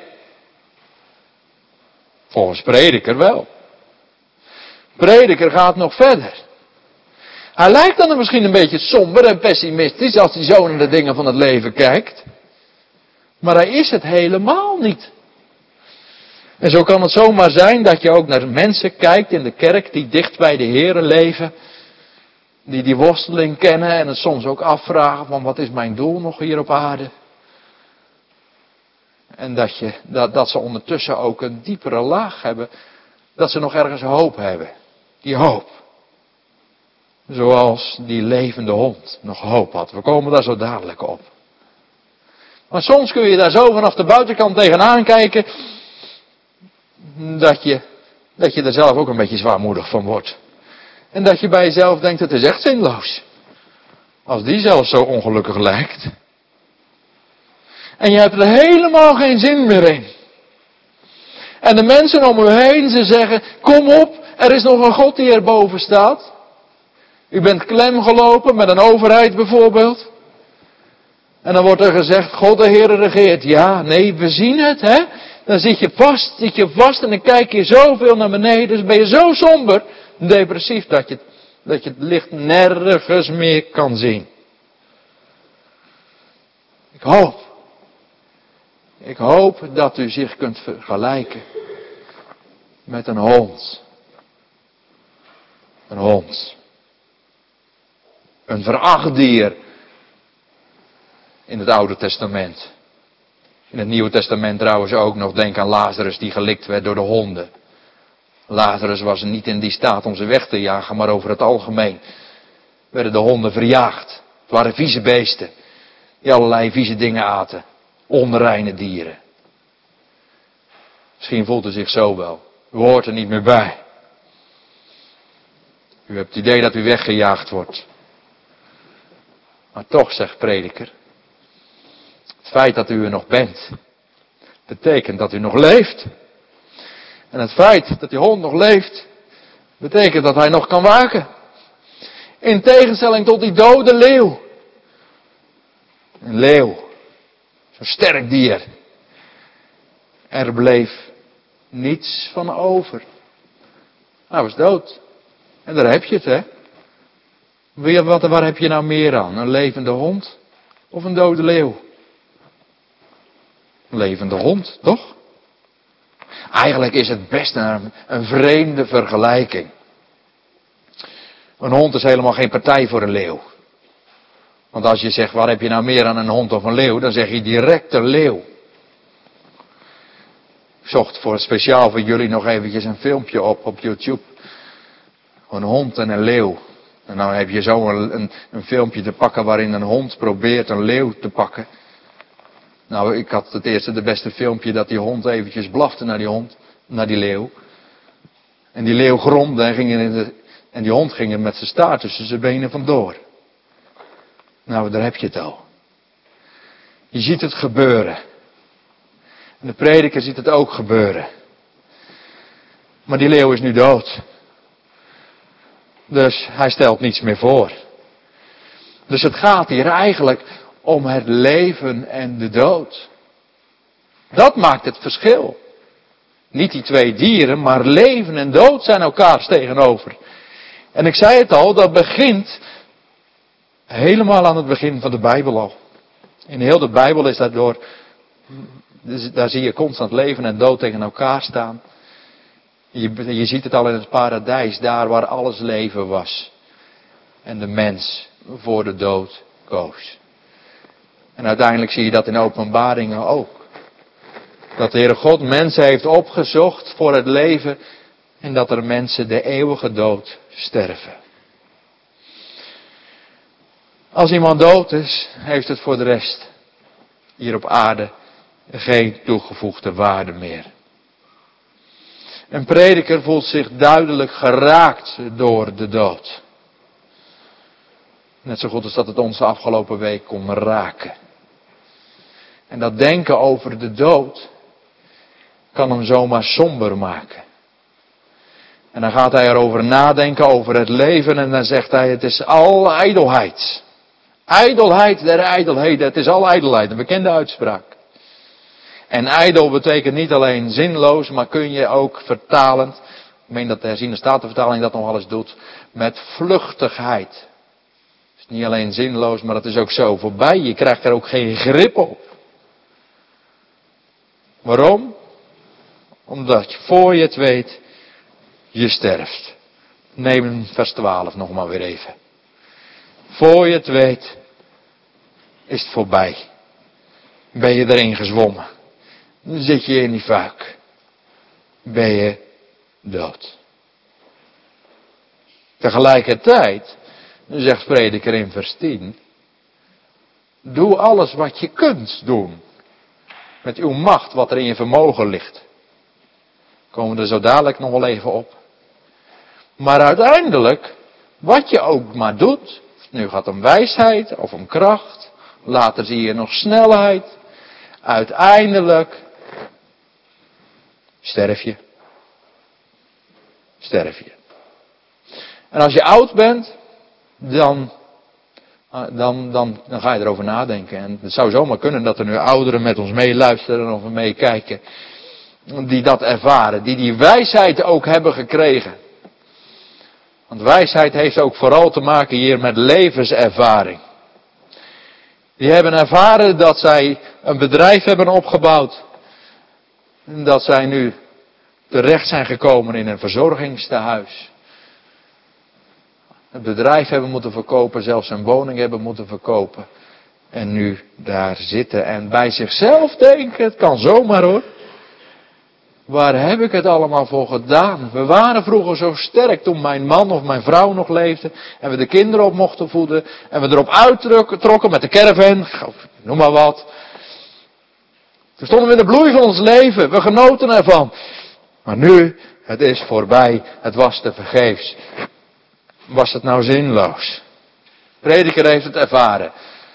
Volgens Prediker wel. Prediker gaat nog verder. Hij lijkt dan misschien een beetje somber en pessimistisch als hij zo naar de dingen van het leven kijkt. Maar hij is het helemaal niet. En zo kan het zomaar zijn dat je ook naar mensen kijkt in de kerk die dicht bij de Here leven. Die worsteling kennen en het soms ook afvragen van wat is mijn doel nog hier op aarde. En dat ze ondertussen ook een diepere laag hebben. Dat ze nog ergens hoop hebben. Die hoop. Zoals die levende hond nog hoop had. We komen daar zo dadelijk op. Maar soms kun je daar zo vanaf de buitenkant tegenaan kijken. Dat je er zelf ook een beetje zwaarmoedig van wordt. En dat je bij jezelf denkt, het is echt zinloos. Als die zelfs zo ongelukkig lijkt. En je hebt er helemaal geen zin meer in. En de mensen om u heen, ze zeggen, kom op, er is nog een God die erboven staat. U bent klemgelopen met een overheid bijvoorbeeld. En dan wordt er gezegd, God de Heer regeert. Ja, nee, we zien het, hè. Dan zit je vast en dan kijk je zoveel naar beneden. Dus ben je zo somber, depressief, dat je het licht nergens meer kan zien. Ik hoop dat u zich kunt vergelijken met een hond. Een hond. Een veracht dier in het Oude Testament. In het Nieuwe Testament trouwens ook nog. Denk aan Lazarus die gelikt werd door de honden. Lazarus was niet in die staat om ze weg te jagen, maar over het algemeen werden de honden verjaagd. Het waren vieze beesten die allerlei vieze dingen aten. Onreine dieren. Misschien voelt u zich zo wel. U hoort er niet meer bij. U hebt het idee dat u weggejaagd wordt. Maar toch, zegt Prediker, het feit dat u er nog bent, betekent dat u nog leeft. En het feit dat die hond nog leeft, betekent dat hij nog kan waken. In tegenstelling tot die dode leeuw. Een leeuw. Zo'n sterk dier. Er bleef niets van over. Hij was dood. En daar heb je het, hè. Waar heb je nou meer aan? Een levende hond of een dode leeuw? Een levende hond, toch? Eigenlijk is het best een vreemde vergelijking. Een hond is helemaal geen partij voor een leeuw. Want als je zegt, waar heb je nou meer aan een hond of een leeuw? Dan zeg je direct een leeuw. Ik zocht speciaal voor jullie nog eventjes een filmpje op YouTube. Een hond en een leeuw. En nou heb je zo een filmpje te pakken waarin een hond probeert een leeuw te pakken. Nou, ik had het eerste de beste filmpje dat die hond eventjes blafte naar die leeuw. En die leeuw gromde en ging En die hond ging er met zijn staart tussen zijn benen vandoor. Nou, daar heb je het al. Je ziet het gebeuren. En de prediker ziet het ook gebeuren. Maar die leeuw is nu dood. Dus hij stelt niets meer voor. Dus het gaat hier eigenlijk om het leven en de dood. Dat maakt het verschil. Niet die twee dieren, maar leven en dood zijn elkaars tegenover. En ik zei het al, dat begint helemaal aan het begin van de Bijbel al. In heel de Bijbel is daardoor, daar zie je constant leven en dood tegen elkaar staan. Je ziet het al in het paradijs, daar waar alles leven was. En de mens voor de dood koos. En uiteindelijk zie je dat in Openbaringen ook. Dat de Heere God mensen heeft opgezocht voor het leven en dat er mensen de eeuwige dood sterven. Als iemand dood is, heeft het voor de rest hier op aarde geen toegevoegde waarde meer. Een prediker voelt zich duidelijk geraakt door de dood. Net zo goed als dat het ons afgelopen week kon raken. En dat denken over de dood kan hem zomaar somber maken. En dan gaat hij erover nadenken over het leven en dan zegt hij, het is al ijdelheid. Ijdelheid der ijdelheden, het is al ijdelheid, een bekende uitspraak. En ijdel betekent niet alleen zinloos, maar kun je ook vertalend, ik meen dat de herziene statenvertaling dat nog wel eens doet, met vluchtigheid. Het is niet alleen zinloos, maar het is ook zo voorbij, je krijgt er ook geen grip op. Waarom? Omdat je voor je het weet, je sterft. Neem vers 12 nog maar weer even. Voor je het weet, is het voorbij. Ben je erin gezwommen. Dan zit je in die fuik. Ben je dood. Tegelijkertijd, zegt prediker in vers 10. Doe alles wat je kunt doen. Met uw macht, wat er in je vermogen ligt. Komen we er zo dadelijk nog wel even op. Maar uiteindelijk, wat je ook maar doet. Nu gaat het om wijsheid of om kracht. Later zie je nog snelheid. Uiteindelijk sterf je. Sterf je. En als je oud bent, dan ga je erover nadenken. En het zou zomaar kunnen dat er nu ouderen met ons meeluisteren of meekijken. Die dat ervaren. Die wijsheid ook hebben gekregen. Want wijsheid heeft ook vooral te maken hier met levenservaring. Die hebben ervaren dat zij een bedrijf hebben opgebouwd. En dat zij nu terecht zijn gekomen in een verzorgingstehuis. Het bedrijf hebben moeten verkopen, zelfs een woning hebben moeten verkopen. En nu daar zitten en bij zichzelf denken, het kan zomaar hoor. Waar heb ik het allemaal voor gedaan? We waren vroeger zo sterk toen mijn man of mijn vrouw nog leefde. En we de kinderen op mochten voeden. En we erop uittrokken met de caravan. Noem maar wat. Toen stonden we in de bloei van ons leven. We genoten ervan. Maar nu, het is voorbij. Het was te vergeefs. Was het nou zinloos? De prediker heeft het ervaren.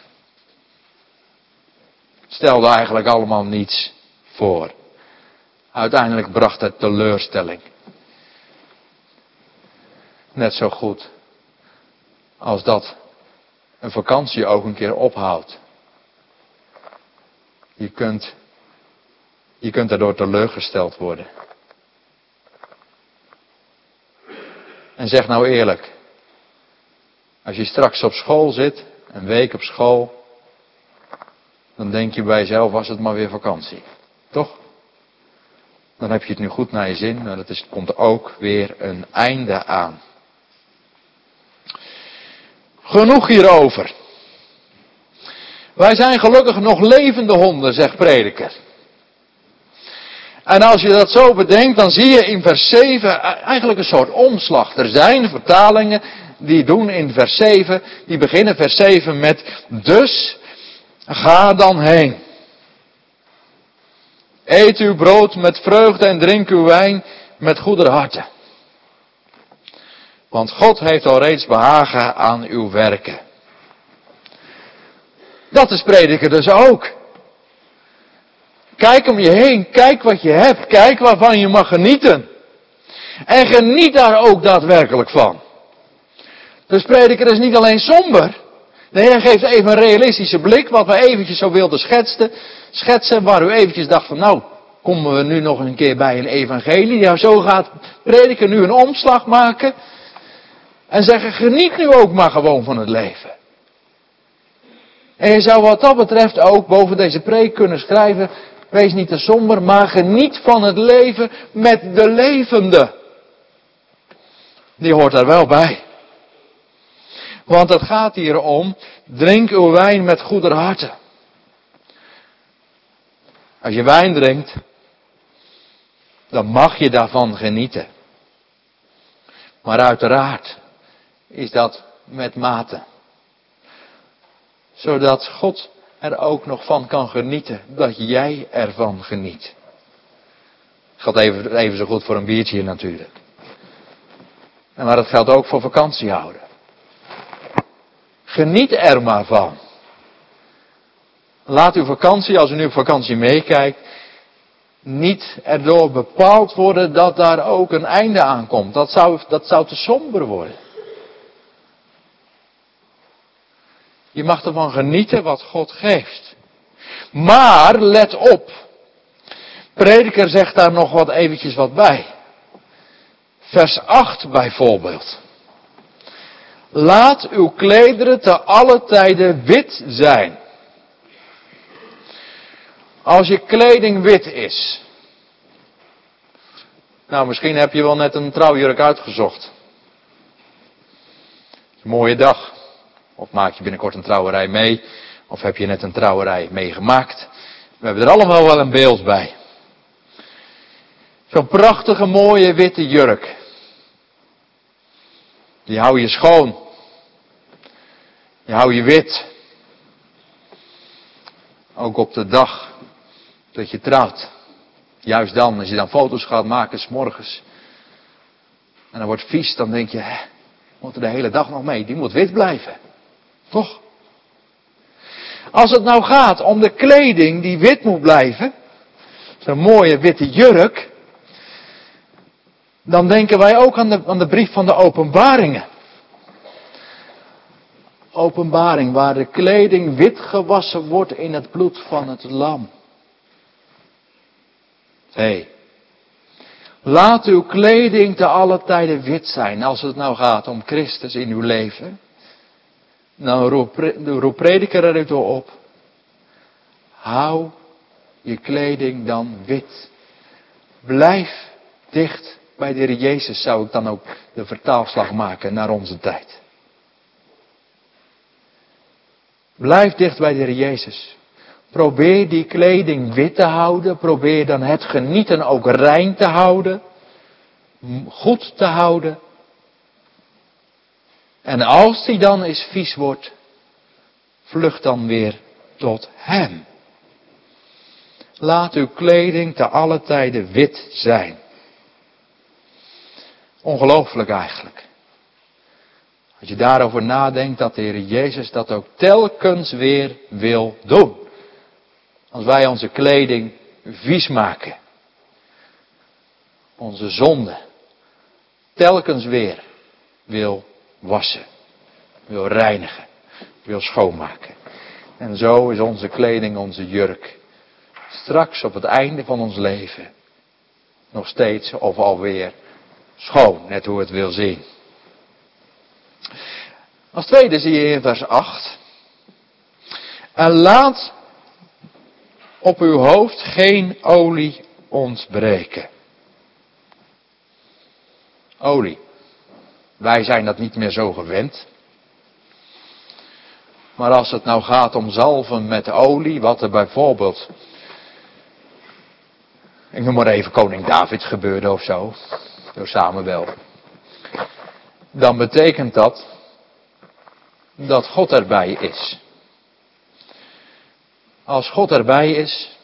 Het stelde eigenlijk allemaal niets voor. Uiteindelijk bracht het teleurstelling. Net zo goed als dat een vakantie ook een keer ophoudt. Je kunt daardoor teleurgesteld worden. En zeg nou eerlijk. Als je straks op school zit, een week op school, dan denk je bij jezelf, was het maar weer vakantie. Toch? Dan heb je het nu goed naar je zin, maar het komt ook weer een einde aan. Genoeg hierover. Wij zijn gelukkig nog levende honden, zegt prediker. En als je dat zo bedenkt, dan zie je in vers 7 eigenlijk een soort omslag. Er zijn vertalingen die doen in vers 7, die beginnen vers 7 met dus ga dan heen. Eet uw brood met vreugde en drink uw wijn met goeder harte. Want God heeft al reeds behagen aan uw werken. Dat is prediken dus ook. Kijk om je heen, kijk wat je hebt, kijk waarvan je mag genieten. En geniet daar ook daadwerkelijk van. Dus prediker is niet alleen somber. Nee, hij geeft even een realistische blik, wat we eventjes zo wilden schetsen, waar u eventjes dacht van nou, komen we nu nog een keer bij een evangelie. Ja, zo gaat prediker nu een omslag maken. En zeggen, geniet nu ook maar gewoon van het leven. En je zou wat dat betreft ook boven deze preek kunnen schrijven, wees niet te somber, maar geniet van het leven met de levende. Die hoort er wel bij. Want het gaat hier om, drink uw wijn met goeder harte. Als je wijn drinkt, dan mag je daarvan genieten. Maar uiteraard is dat met mate. Zodat God er ook nog van kan genieten, dat jij ervan geniet. Geldt even zo goed voor een biertje natuurlijk. Maar dat geldt ook voor vakantie houden. Geniet er maar van. Laat uw vakantie, als u nu op vakantie meekijkt, niet erdoor bepaald worden dat daar ook een einde aan komt. Dat zou te somber worden. Je mag ervan genieten wat God geeft. Maar let op. Prediker zegt daar nog wat bij. Vers 8 bijvoorbeeld. Laat uw klederen te alle tijden wit zijn. Als je kleding wit is. Nou, misschien heb je wel net een trouwjurk uitgezocht. Een mooie dag. Of maak je binnenkort een trouwerij mee. Of heb je net een trouwerij meegemaakt. We hebben er allemaal wel een beeld bij. Zo'n prachtige mooie witte jurk. Die hou je schoon. Die hou je wit. Ook op de dag dat je trouwt. Juist dan, als je dan foto's gaat maken 's morgens. En dan wordt vies, dan denk je, moet er de hele dag nog mee. Die moet wit blijven. Toch? Als het nou gaat om de kleding die wit moet blijven. Zo'n mooie witte jurk. Dan denken wij ook aan de brief van de Openbaringen. Openbaring, waar de kleding wit gewassen wordt in het bloed van het lam. Hé. Laat uw kleding te alle tijden wit zijn. Als het nou gaat om Christus in uw leven. Dan roep prediker er door op. Hou je kleding dan wit. Blijf dicht bij de Heer Jezus, zou ik dan ook de vertaalslag maken naar onze tijd. Blijf dicht bij de Heer Jezus. Probeer die kleding wit te houden. Probeer dan het genieten ook rein te houden. Goed te houden. En als die dan eens vies wordt, vlucht dan weer tot Hem. Laat uw kleding te alle tijden wit zijn. Ongelooflijk eigenlijk. Als je daarover nadenkt dat de Heer Jezus dat ook telkens weer wil doen. Als wij onze kleding vies maken. Onze zonde telkens weer wil wassen. Wil reinigen. Wil schoonmaken. En zo is onze kleding, onze jurk. Straks op het einde van ons leven. Nog steeds of alweer schoon. Net hoe het wil zien. Als tweede zie je in vers 8. En laat op uw hoofd geen olie ontbreken. Olie. Wij zijn dat niet meer zo gewend. Maar als het nou gaat om zalven met olie, wat er bijvoorbeeld, ik noem maar even koning David gebeurde of zo, door Samuel. Dan betekent dat God erbij is. Als God erbij is,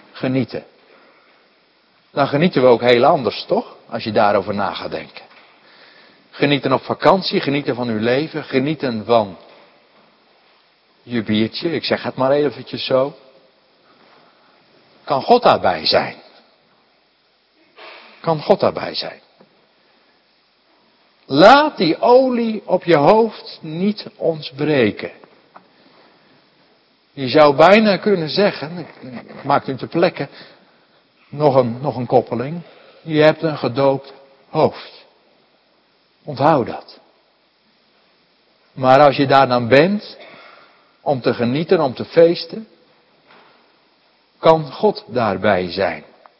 genieten. Dan genieten we ook heel anders, toch? Als je daarover na gaat denken. Genieten op vakantie, genieten van uw leven, genieten van je biertje, ik zeg het maar eventjes zo. Kan God daarbij zijn? Kan God daarbij zijn? Laat die olie op je hoofd niet ontbreken. Je zou bijna kunnen zeggen, ik maak nu ter plekke nog een koppeling. Je hebt een gedoopt hoofd. Onthoud dat. Maar als je daar dan bent, om te genieten, om te feesten, kan God daarbij zijn.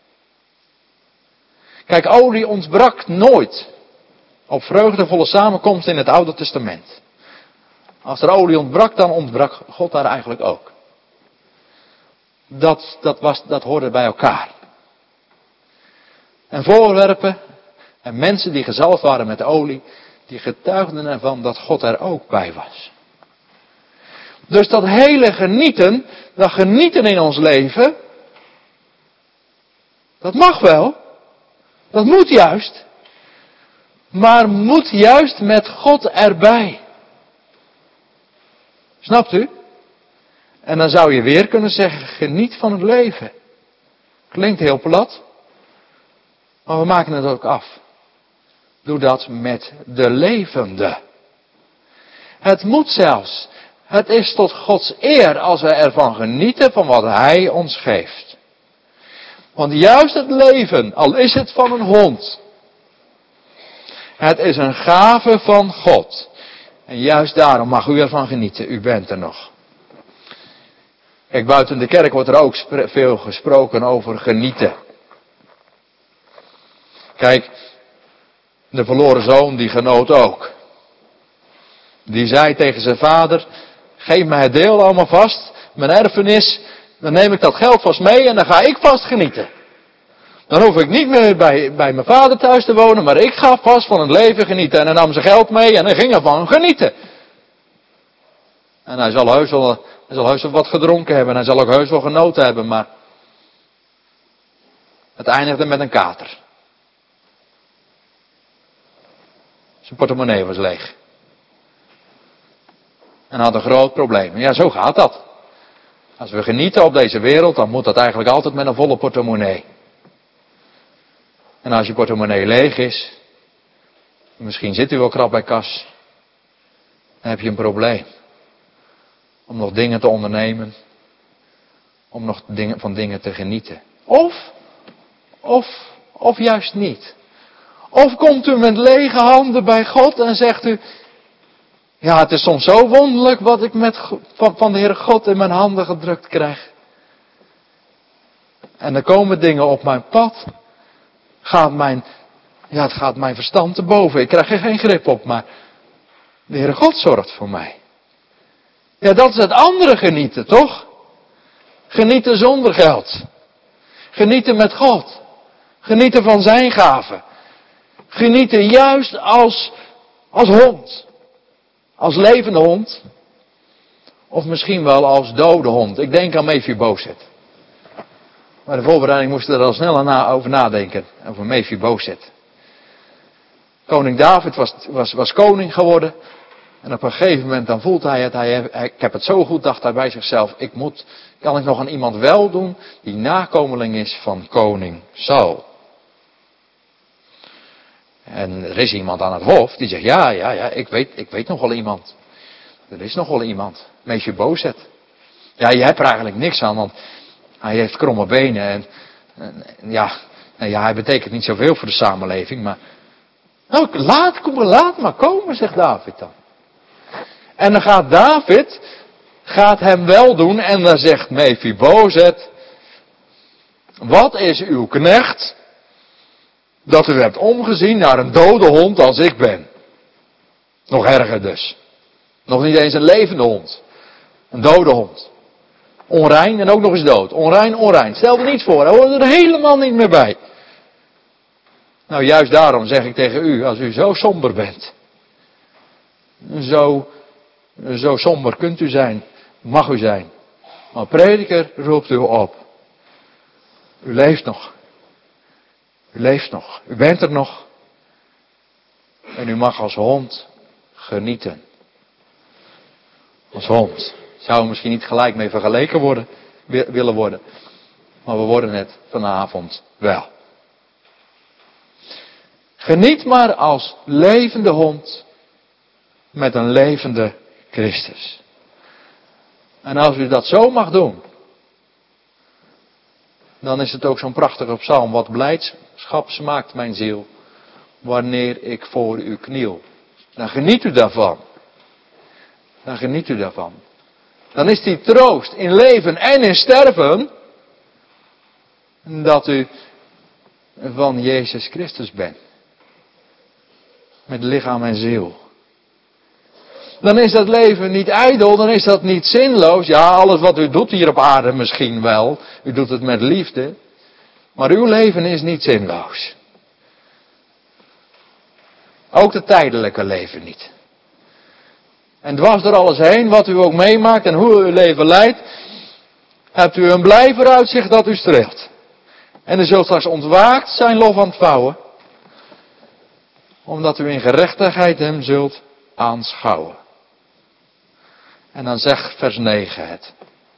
Kijk, olie ontbrak nooit op vreugdevolle samenkomst in het Oude Testament. Als er olie ontbrak, dan ontbrak God daar eigenlijk ook. Dat hoorde bij elkaar. En voorwerpen en mensen die gezalfd waren met olie, die getuigden ervan dat God er ook bij was. Dus dat hele genieten, dat genieten in ons leven, dat mag wel. Dat moet juist. Maar moet juist met God erbij. Snapt u? En dan zou je weer kunnen zeggen, geniet van het leven. Klinkt heel plat. Maar we maken het ook af. Doe dat met de levende. Het moet zelfs. Het is tot Gods eer als we ervan genieten van wat Hij ons geeft. Want juist het leven, al is het van een hond. Het is een gave van God. En juist daarom mag u ervan genieten. U bent er nog. Kijk, buiten de kerk wordt er ook veel gesproken over genieten. Kijk, de verloren zoon die genoot ook. Die zei tegen zijn vader, geef mij het deel allemaal vast, mijn erfenis, dan neem ik dat geld vast mee en dan ga ik vast genieten. Dan hoef ik niet meer bij mijn vader thuis te wonen, maar ik ga vast van het leven genieten. En hij nam zijn geld mee en hij ging ervan genieten. En hij zal heus wel wat gedronken hebben, en hij zal ook heus wel genoten hebben, maar het eindigde met een kater. Zijn portemonnee was leeg. En had een groot probleem. Ja, zo gaat dat. Als we genieten op deze wereld, dan moet dat eigenlijk altijd met een volle portemonnee. En als je portemonnee leeg is, misschien zit u wel krap bij kas, dan heb je een probleem. Om nog dingen te ondernemen, om nog van dingen te genieten. Of juist niet. Of komt u met lege handen bij God en zegt u, ja, het is soms zo wonderlijk wat ik van de Heere God in mijn handen gedrukt krijg. En er komen dingen op mijn pad. Het gaat mijn verstand te boven. Ik krijg er geen grip op, maar de Heere God zorgt voor mij. Ja, dat is het andere genieten, toch? Genieten zonder geld. Genieten met God. Genieten van zijn gaven. Genieten juist als hond. Als levende hond. Of misschien wel als dode hond. Ik denk aan Mephibosheth. Maar de voorbereiding moest er al snel over nadenken. Over Mephibosheth. Koning David was koning geworden. En op een gegeven moment dan voelt hij het. Ik heb het zo goed, dacht hij bij zichzelf. Kan ik nog aan iemand wel doen die nakomeling is van koning Saul. En er is iemand aan het hof die zegt, ja, ik weet nog wel iemand. Er is nog wel iemand. Mephibosheth. Ja, je hebt er eigenlijk niks aan, want hij heeft kromme benen hij betekent niet zoveel voor de samenleving, maar laat maar komen, zegt David dan. En dan gaat David hem wel doen en dan zegt Mephibosheth, wat is uw knecht dat u hebt omgezien naar een dode hond als ik ben? Nog erger dus. Nog niet eens een levende hond. Een dode hond. Onrein en ook nog eens dood. Onrein. Stel er niets voor. Hij hoort er helemaal niet meer bij. Nou, juist daarom zeg ik tegen u, als u zo somber bent. Zo somber kunt u zijn. Mag u zijn. Maar prediker roept u op. U leeft nog. U leeft nog. U bent er nog. En u mag als hond genieten. Als hond. Zou er misschien niet gelijk mee vergeleken willen worden. Maar we worden het vanavond wel. Geniet maar als levende hond met een levende Christus. En als u dat zo mag doen, dan is het ook zo'n prachtige psalm. Wat blijdschap smaakt mijn ziel, wanneer ik voor u kniel. Dan geniet u daarvan. Dan geniet u daarvan. Dan is die troost in leven en in sterven, dat u van Jezus Christus bent. Met lichaam en ziel. Dan is dat leven niet ijdel, dan is dat niet zinloos. Ja, alles wat u doet hier op aarde misschien wel. U doet het met liefde. Maar uw leven is niet zinloos. Ook het tijdelijke leven niet. En dwars door alles heen, wat u ook meemaakt en hoe u uw leven leidt, hebt u een blij vooruitzicht dat u streelt. En u zult straks ontwaakt zijn lof aan het vouwen, omdat u in gerechtigheid hem zult aanschouwen. En dan zegt vers 9 het.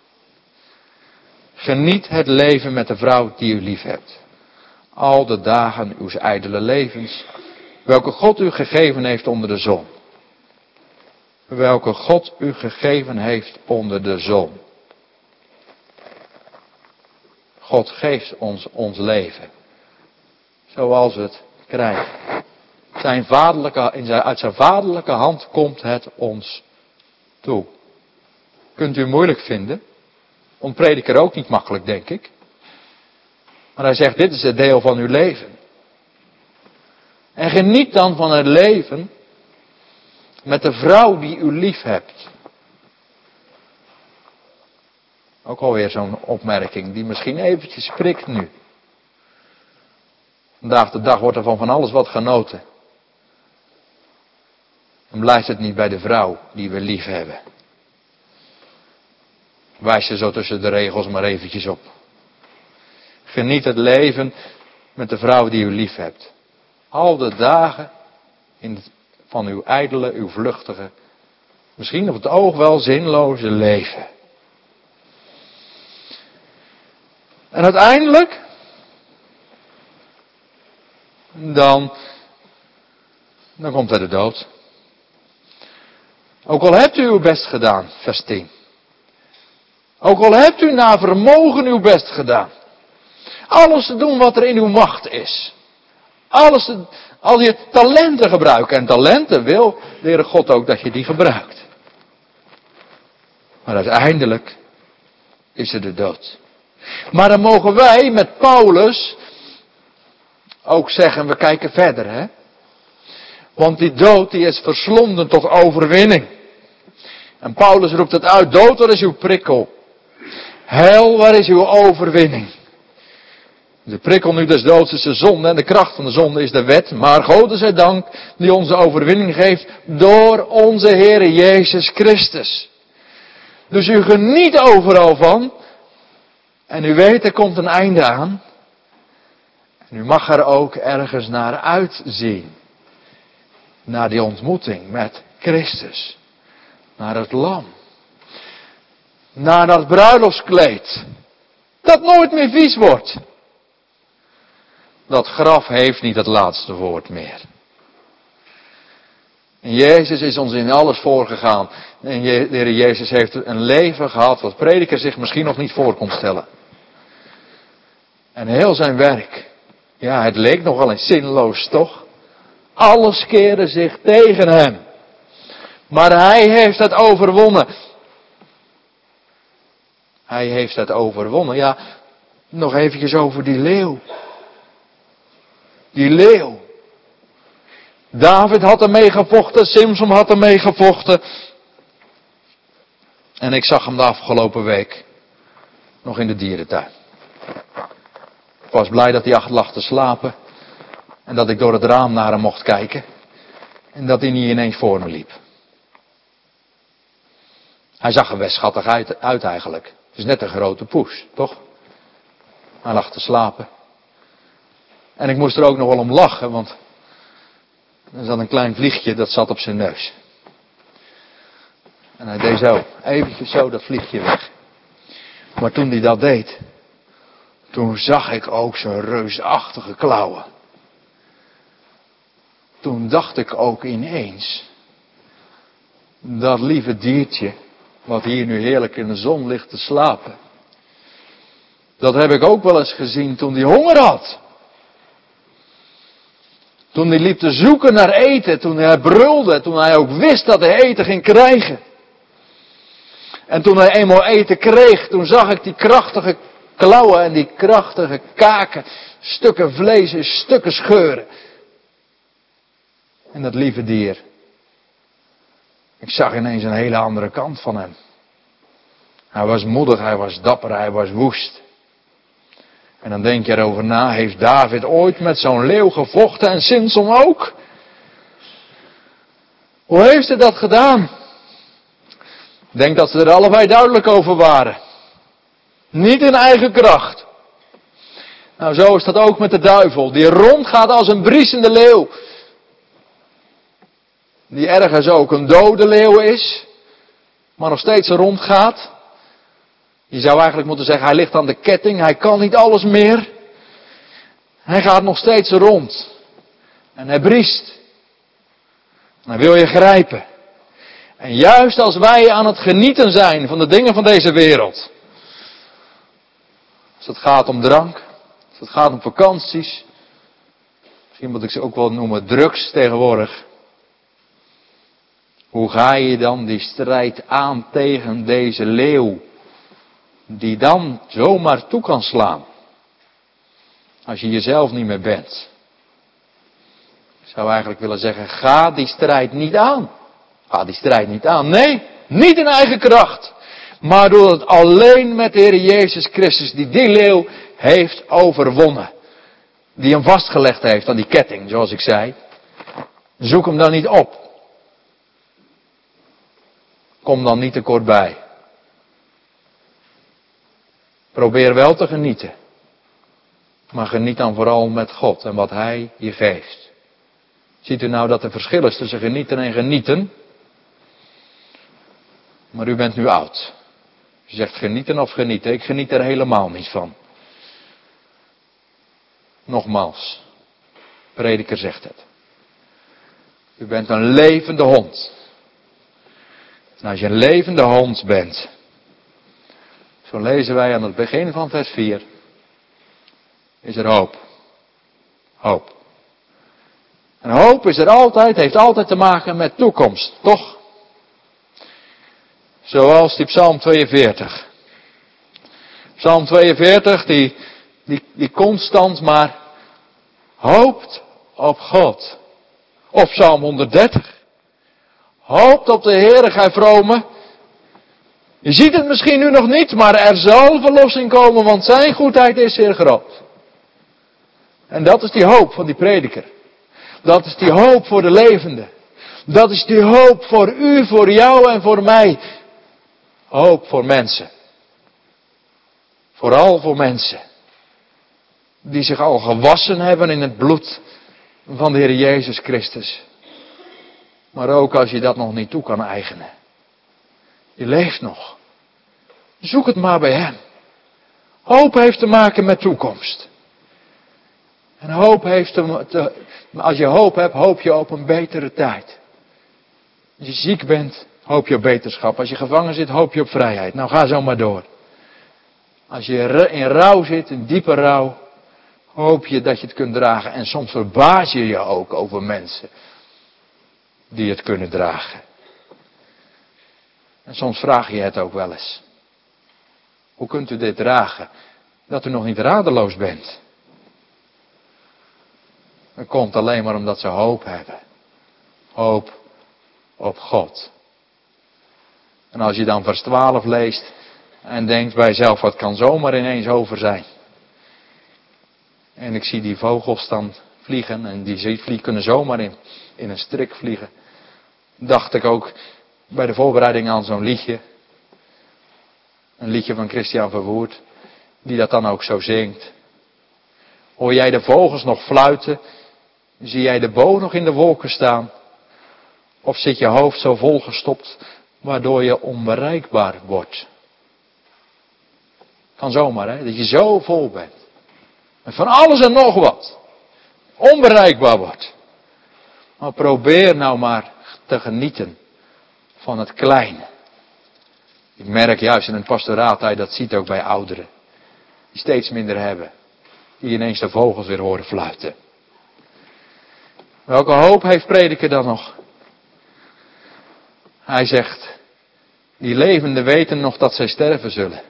Geniet het leven met de vrouw die u lief hebt. Al de dagen uws ijdele levens, welke God u gegeven heeft onder de zon. Welke God u gegeven heeft onder de zon. God geeft ons leven. Zoals we het krijgen. Uit zijn vaderlijke hand komt het ons toe. Kunt u moeilijk vinden. Een prediker ook niet makkelijk, denk ik. Maar hij zegt, dit is het deel van uw leven. En geniet dan van het leven met de vrouw die u lief hebt. Ook alweer zo'n opmerking die misschien eventjes prikt nu. Vandaag de dag wordt er van alles wat genoten. Dan blijft het niet bij de vrouw die we lief hebben. Wijs je zo tussen de regels maar eventjes op. Geniet het leven met de vrouw die u lief hebt. Al de dagen van uw ijdele, uw vluchtige, misschien op het oog wel zinloze leven. En uiteindelijk, dan komt er de dood. Ook al hebt u uw best gedaan, vers 10. Ook al hebt u naar vermogen uw best gedaan. Alles te doen wat er in uw macht is. Al je talenten gebruiken. En talenten wil de Heere God ook dat je die gebruikt. Maar uiteindelijk is er de dood. Maar dan mogen wij met Paulus ook zeggen, we kijken verder, hè. Want die dood die is verslonden tot overwinning. En Paulus roept het uit, dood, waar is uw prikkel? Hel, waar is uw overwinning? De prikkel nu des doods is de zonde en de kracht van de zonde is de wet. Maar God zij dank die ons de overwinning geeft door onze Heere Jezus Christus. Dus u geniet overal van. En u weet er komt een einde aan. En u mag er ook ergens naar uitzien. Naar die ontmoeting met Christus. Naar het lam. Naar dat bruiloftskleed. Dat nooit meer vies wordt. Dat graf heeft niet het laatste woord meer. En Jezus is ons in alles voorgegaan. En de Heer Jezus heeft een leven gehad wat prediker zich misschien nog niet voor kon stellen. En heel zijn werk. Ja, het leek nogal eens zinloos, toch? Alles keerde zich tegen hem. Maar hij heeft het overwonnen. Hij heeft het overwonnen. Ja, nog eventjes over die leeuw. Die leeuw. David had ermee gevochten, Simson had ermee gevochten. En ik zag hem de afgelopen week nog in de dierentuin. Ik was blij dat hij lag te slapen. En dat ik door het raam naar hem mocht kijken. En dat hij niet ineens voor me liep. Hij zag er best schattig uit eigenlijk. Het is net een grote poes, toch? Hij lag te slapen. En ik moest er ook nog wel om lachen, want Er zat een klein vliegje, dat zat op zijn neus. En hij deed zo, eventjes zo dat vliegje weg. Maar toen hij dat deed, toen zag ik ook zijn reusachtige klauwen. Toen dacht ik ook ineens, dat lieve diertje, wat hier nu heerlijk in de zon ligt te slapen. Dat heb ik ook wel eens gezien toen hij honger had. Toen hij liep te zoeken naar eten, toen hij brulde, toen hij ook wist dat hij eten ging krijgen. En toen hij eenmaal eten kreeg, toen zag ik die krachtige klauwen en die krachtige kaken, stukken vlees in stukken scheuren. En dat lieve dier. Ik zag ineens een hele andere kant van hem. Hij was moedig, hij was dapper, hij was woest. En dan denk je erover na, heeft David ooit met zo'n leeuw gevochten en Simson ook? Hoe heeft hij dat gedaan? Ik denk dat ze er allebei duidelijk over waren. Niet in eigen kracht. Nou, zo is dat ook met de duivel, die rondgaat als een briesende leeuw. Die ergens ook een dode leeuw is, maar nog steeds rondgaat. Je zou eigenlijk moeten zeggen, hij ligt aan de ketting, hij kan niet alles meer. Hij gaat nog steeds rond. En hij briest. En hij wil je grijpen. En juist als wij aan het genieten zijn van de dingen van deze wereld. Als het gaat om drank, als het gaat om vakanties. Misschien moet ik ze ook wel noemen drugs tegenwoordig. Hoe ga je dan die strijd aan tegen deze leeuw? Die dan zomaar toe kan slaan. Als je jezelf niet meer bent. Ik zou eigenlijk willen zeggen, ga die strijd niet aan. Ga die strijd niet aan. Nee, niet in eigen kracht. Maar doe het alleen met de Heer Jezus Christus die leeuw heeft overwonnen. Die hem vastgelegd heeft aan die ketting, zoals ik zei. Zoek hem dan niet op. Kom dan niet te kort bij. Probeer wel te genieten. Maar geniet dan vooral met God en wat Hij je geeft. Ziet u nou dat er verschil is tussen genieten en genieten? Maar u bent nu oud. U zegt genieten of genieten. Ik geniet er helemaal niet van. Nogmaals. Prediker zegt het. U bent een levende hond. En als je een levende hond bent. Zo lezen wij aan het begin van vers 4. Is er hoop. Hoop. En hoop is er altijd, heeft altijd te maken met toekomst, toch? Zoals die Psalm 42. Psalm 42 die constant maar hoopt op God. Of Psalm 130. Hoopt op de Heere, gij vrome. Je ziet het misschien nu nog niet, maar er zal verlossing komen, want zijn goedheid is zeer groot. En dat is die hoop van die prediker. Dat is die hoop voor de levende. Dat is die hoop voor u, voor jou en voor mij. Hoop voor mensen. Vooral voor mensen. Die zich al gewassen hebben in het bloed van de Heer Jezus Christus. Maar ook als je dat nog niet toe kan eigenen. Je leeft nog. Zoek het maar bij Hem. Hoop heeft te maken met toekomst. En hoop heeft als je hoop hebt, hoop je op een betere tijd. Als je ziek bent, hoop je op beterschap. Als je gevangen zit, hoop je op vrijheid. Nou, ga zo maar door. Als je in rouw zit, in diepe rouw, hoop je dat je het kunt dragen. En soms verbaas je je ook over mensen die het kunnen dragen. En soms vraag je het ook wel eens. Hoe kunt u dit dragen? Dat u nog niet radeloos bent. Dat komt alleen maar omdat ze hoop hebben. Hoop op God. En als je dan vers 12 leest en denkt bij jezelf, wat kan zomaar ineens over zijn. En ik zie die vogels dan vliegen en die kunnen zomaar in een strik vliegen. Dacht ik ook bij de voorbereiding aan zo'n liedje. Een liedje van Christian Verwoerd, die dat dan ook zo zingt. Hoor jij de vogels nog fluiten Zie jij de boog nog in de wolken staan? Of zit je hoofd zo volgestopt, waardoor je onbereikbaar wordt? Kan zomaar, hè? Dat je zo vol bent. En van alles en nog wat. Onbereikbaar wordt. Maar probeer nou maar te genieten van het kleine. Ik merk juist in het pastoraat dat je dat ziet ook bij ouderen. Die steeds minder hebben. Die ineens de vogels weer horen fluiten. Welke hoop heeft prediker dan nog? Hij zegt, die levenden weten nog dat zij sterven zullen.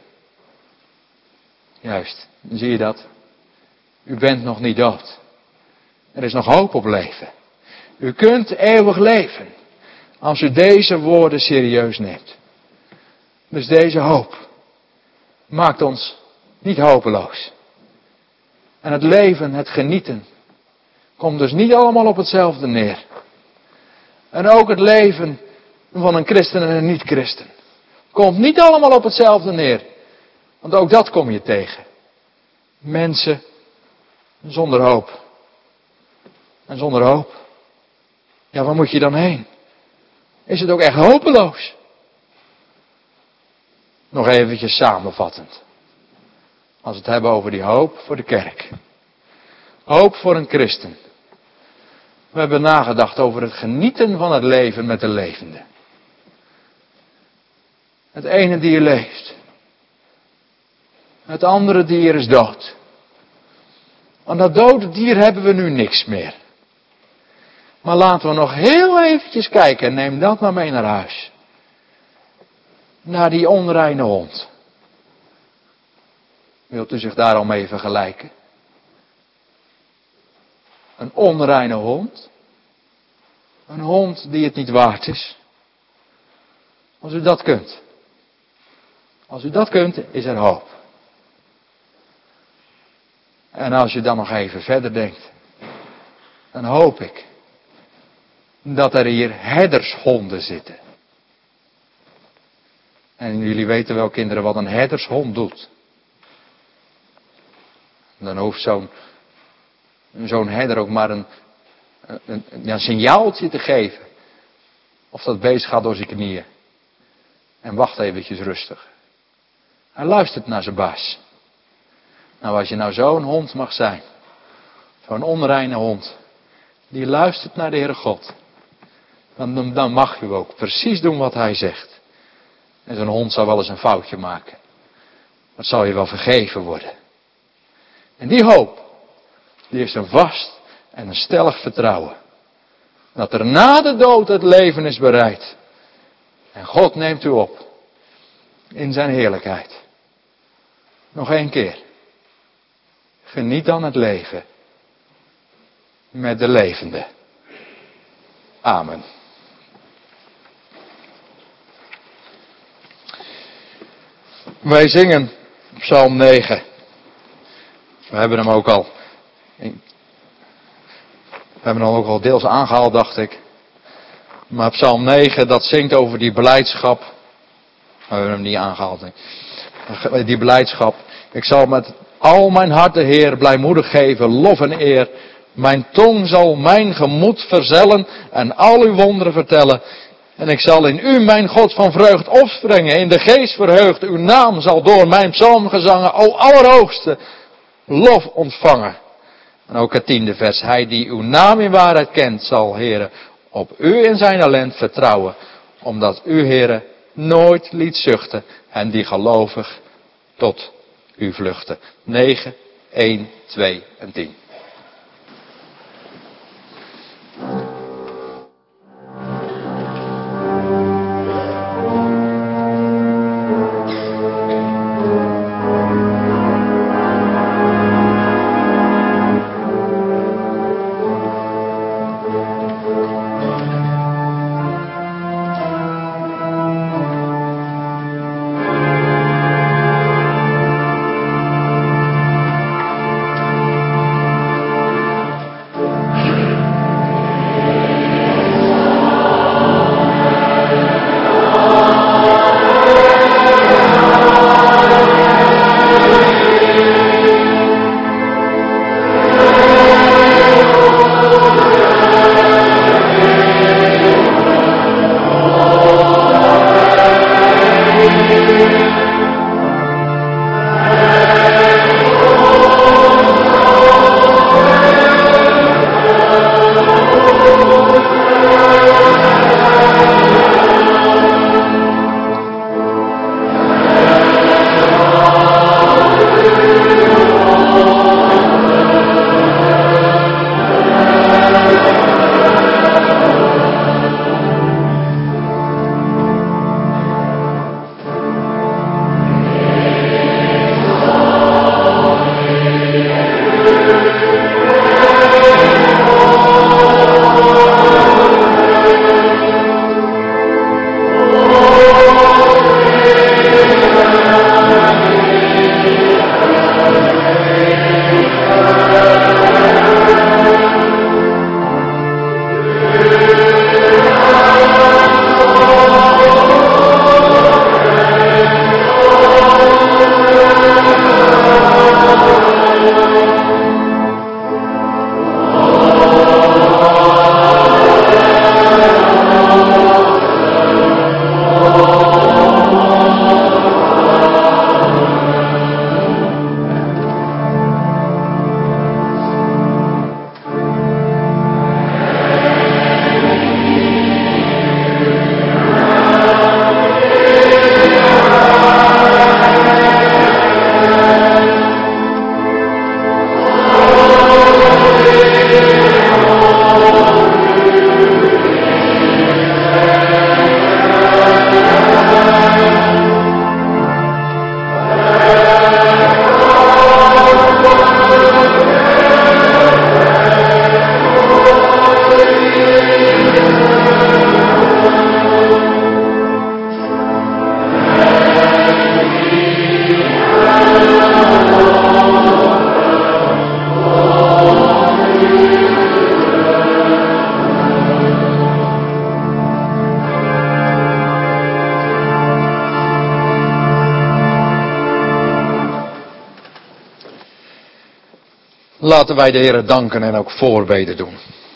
Juist, zie je dat? U bent nog niet dood. Er is nog hoop op leven. U kunt eeuwig leven. Als u deze woorden serieus neemt. Dus deze hoop maakt ons niet hopeloos. En het leven, het genieten, komt dus niet allemaal op hetzelfde neer. En ook het leven van een christen en een niet-christen komt niet allemaal op hetzelfde neer. Want ook dat kom je tegen. Mensen zonder hoop. En zonder hoop. Ja, waar moet je dan heen? Is het ook echt hopeloos? Nog eventjes samenvattend. Als we het hebben over die hoop voor de kerk. Hoop voor een christen. We hebben nagedacht over het genieten van het leven met de levende. Het ene dier leeft. Het andere dier is dood. Aan dat dode dier hebben we nu niks meer. Maar laten we nog heel eventjes kijken en neem dat maar mee naar huis. Naar die onreine hond. Wilt u zich daar al mee vergelijken? Een onreine hond. Een hond die het niet waard is. Als u dat kunt. Als u dat kunt, is er hoop. En als je dan nog even verder denkt. Dan hoop ik. Dat er hier herdershonden zitten. En jullie weten wel, kinderen, wat een herdershond doet. Dan hoeft zo'n herder ook maar een signaaltje te geven. Of dat beest gaat door zijn knieën. En wacht eventjes rustig. Hij luistert naar zijn baas. Nou, als je nou zo'n hond mag zijn. Zo'n onreine hond. Die luistert naar de Heere God. Dan mag je ook precies doen wat hij zegt. En zo'n hond zou wel eens een foutje maken. Dat zal je wel vergeven worden. En die hoop, die is een vast en een stellig vertrouwen. Dat er na de dood het leven is bereid. En God neemt u op. In zijn heerlijkheid. Nog één keer. Geniet dan het leven. Met de levende. Amen. Wij zingen Psalm 9. We hebben hem ook al deels aangehaald, dacht ik. Maar Psalm 9, dat zingt over die blijdschap. We hebben hem niet aangehaald. Nee. Die blijdschap. Ik zal met al mijn hart de Heer blijmoedig geven, lof en eer. Mijn tong zal mijn gemoed verzellen en al uw wonderen vertellen. En ik zal in u, mijn God, van vreugd opspringen, in de geest verheugd. Uw naam zal door mijn psalmgezangen, o Allerhoogste, lof ontvangen. En ook het 10e vers. Hij die uw naam in waarheid kent, zal, Heere, op u in zijn talent vertrouwen. Omdat u, Heere, nooit liet zuchten en die gelovig tot u vluchten. 9, 1, 2 en 10. Laten wij de Heere danken en ook voorbeden doen.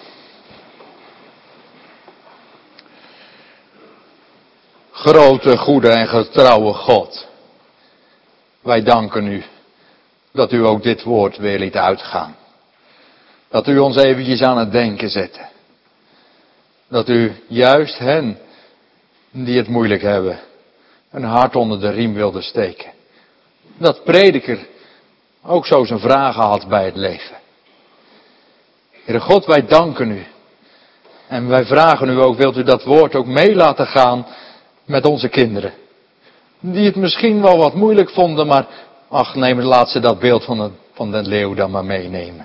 Grote, goede en getrouwe God. Wij danken u dat u ook dit woord weer liet uitgaan. Dat u ons eventjes aan het denken zette. Dat u juist hen die het moeilijk hebben, een hart onder de riem wilde steken. Dat prediker ook zo zijn vragen had bij het leven. Heere God, wij danken u. En wij vragen u ook, wilt u dat woord ook mee laten gaan met onze kinderen. Die het misschien wel wat moeilijk vonden, maar ach, laat ze dat beeld van de leeuw dan maar meenemen.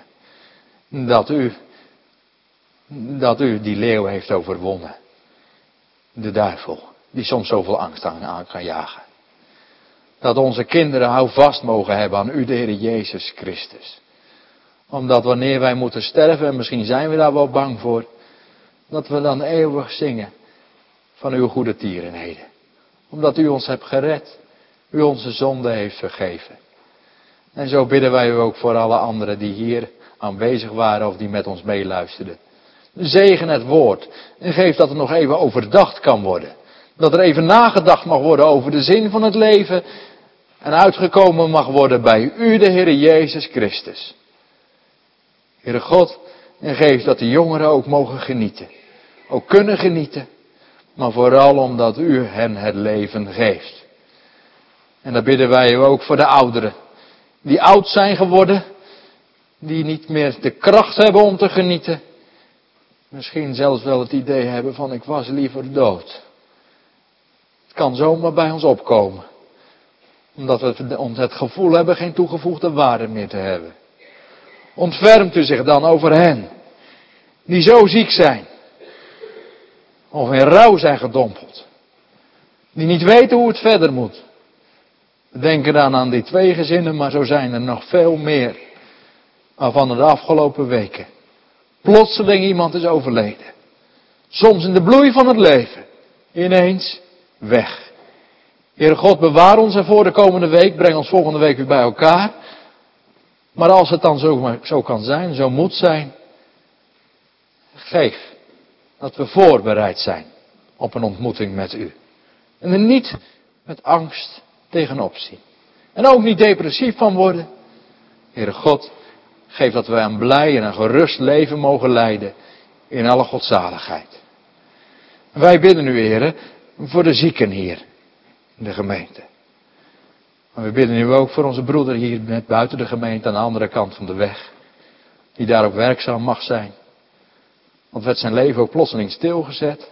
Dat u die leeuw heeft overwonnen. De duivel, die soms zoveel angst aan kan jagen. Dat onze kinderen houvast mogen hebben aan u, de Heer Jezus Christus. Omdat wanneer wij moeten sterven, en misschien zijn we daar wel bang voor, dat we dan eeuwig zingen van uw goede tierenheden. Omdat u ons hebt gered, u onze zonde heeft vergeven. En zo bidden wij u ook voor alle anderen die hier aanwezig waren of die met ons meeluisterden. Zegen het woord en geef dat het nog even overdacht kan worden. Dat er even nagedacht mag worden over de zin van het leven en uitgekomen mag worden bij u, de Heer Jezus Christus. Heere God, en geef dat de jongeren ook mogen genieten. Ook kunnen genieten, maar vooral omdat u hen het leven geeft. En dan bidden wij u ook voor de ouderen, die oud zijn geworden, die niet meer de kracht hebben om te genieten. Misschien zelfs wel het idee hebben van ik was liever dood. Het kan zomaar bij ons opkomen. Omdat we het gevoel hebben geen toegevoegde waarde meer te hebben. Ontfermt u zich dan over hen. Die zo ziek zijn. Of in rouw zijn gedompeld. Die niet weten hoe het verder moet. We denken dan aan die 2 gezinnen, maar zo zijn er nog veel meer. Waarvan de afgelopen weken plotseling iemand is overleden. Soms in de bloei van het leven. Ineens weg. Heere God, bewaar ons ervoor de komende week. Breng ons volgende week weer bij elkaar. Maar als het dan zo kan zijn, zo moet zijn. Geef dat we voorbereid zijn op een ontmoeting met u. En er niet met angst tegenop zien. En ook niet depressief van worden. Heere God, geef dat we een blij en een gerust leven mogen leiden in alle godzaligheid. En wij bidden u, Heere, voor de zieken hier in de gemeente. Maar we bidden u ook voor onze broeder hier net buiten de gemeente aan de andere kant van de weg. Die daar ook werkzaam mag zijn. Want werd zijn leven ook plotseling stilgezet.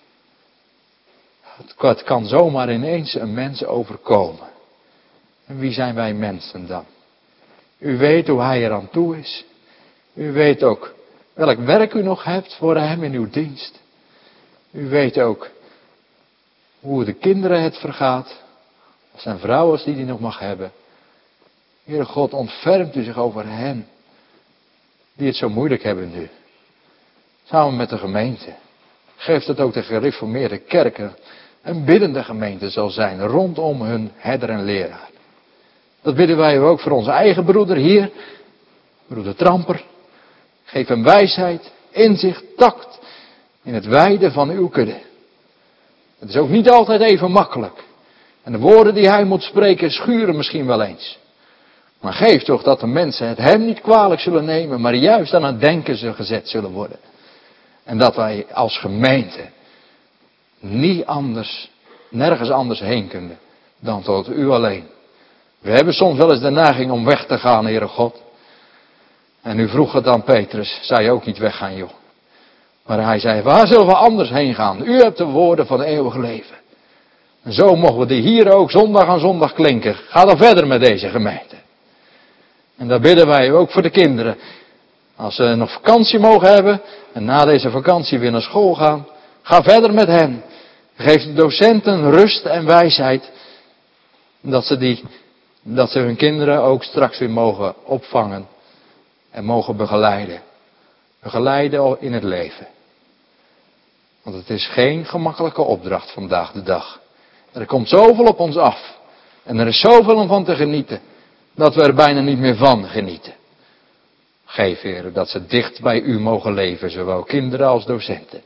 Het kan zomaar ineens een mens overkomen. En wie zijn wij mensen dan? U weet hoe hij eraan toe is. U weet ook welk werk u nog hebt voor hem in uw dienst. U weet ook hoe de kinderen het vergaat. Of zijn vrouwen die hij nog mag hebben. Heere God, ontfermt u zich over hen. Die het zo moeilijk hebben nu. Samen met de gemeente. Geeft het ook de gereformeerde kerken een biddende gemeente zal zijn rondom hun herder en leraar. Dat bidden wij ook voor onze eigen broeder hier. Broeder Tramper. Geef hem wijsheid, inzicht, tact in het wijden van uw kudde. Het is ook niet altijd even makkelijk. En de woorden die hij moet spreken schuren misschien wel eens. Maar geef toch dat de mensen het hem niet kwalijk zullen nemen, maar juist aan het denken gezet zullen worden. En dat wij als gemeente niet anders, nergens anders heen kunnen dan tot u alleen. We hebben soms wel eens de neiging om weg te gaan, Heere God. En u vroeg het aan Petrus, zou je ook niet weggaan, joh. Maar hij zei, waar zullen we anders heen gaan? U hebt de woorden van eeuwig leven. En zo mogen we die hier ook zondag aan zondag klinken. Ga dan verder met deze gemeente. En daar bidden wij ook voor de kinderen. Als ze nog vakantie mogen hebben en na deze vakantie weer naar school gaan, ga verder met hen. Geef de docenten rust en wijsheid. Dat ze hun kinderen ook straks weer mogen opvangen en mogen begeleiden. Begeleiden in het leven. Want het is geen gemakkelijke opdracht vandaag de dag. Er komt zoveel op ons af. En er is zoveel om van te genieten. Dat we er bijna niet meer van genieten. Geef, Heer, dat ze dicht bij u mogen leven, zowel kinderen als docenten.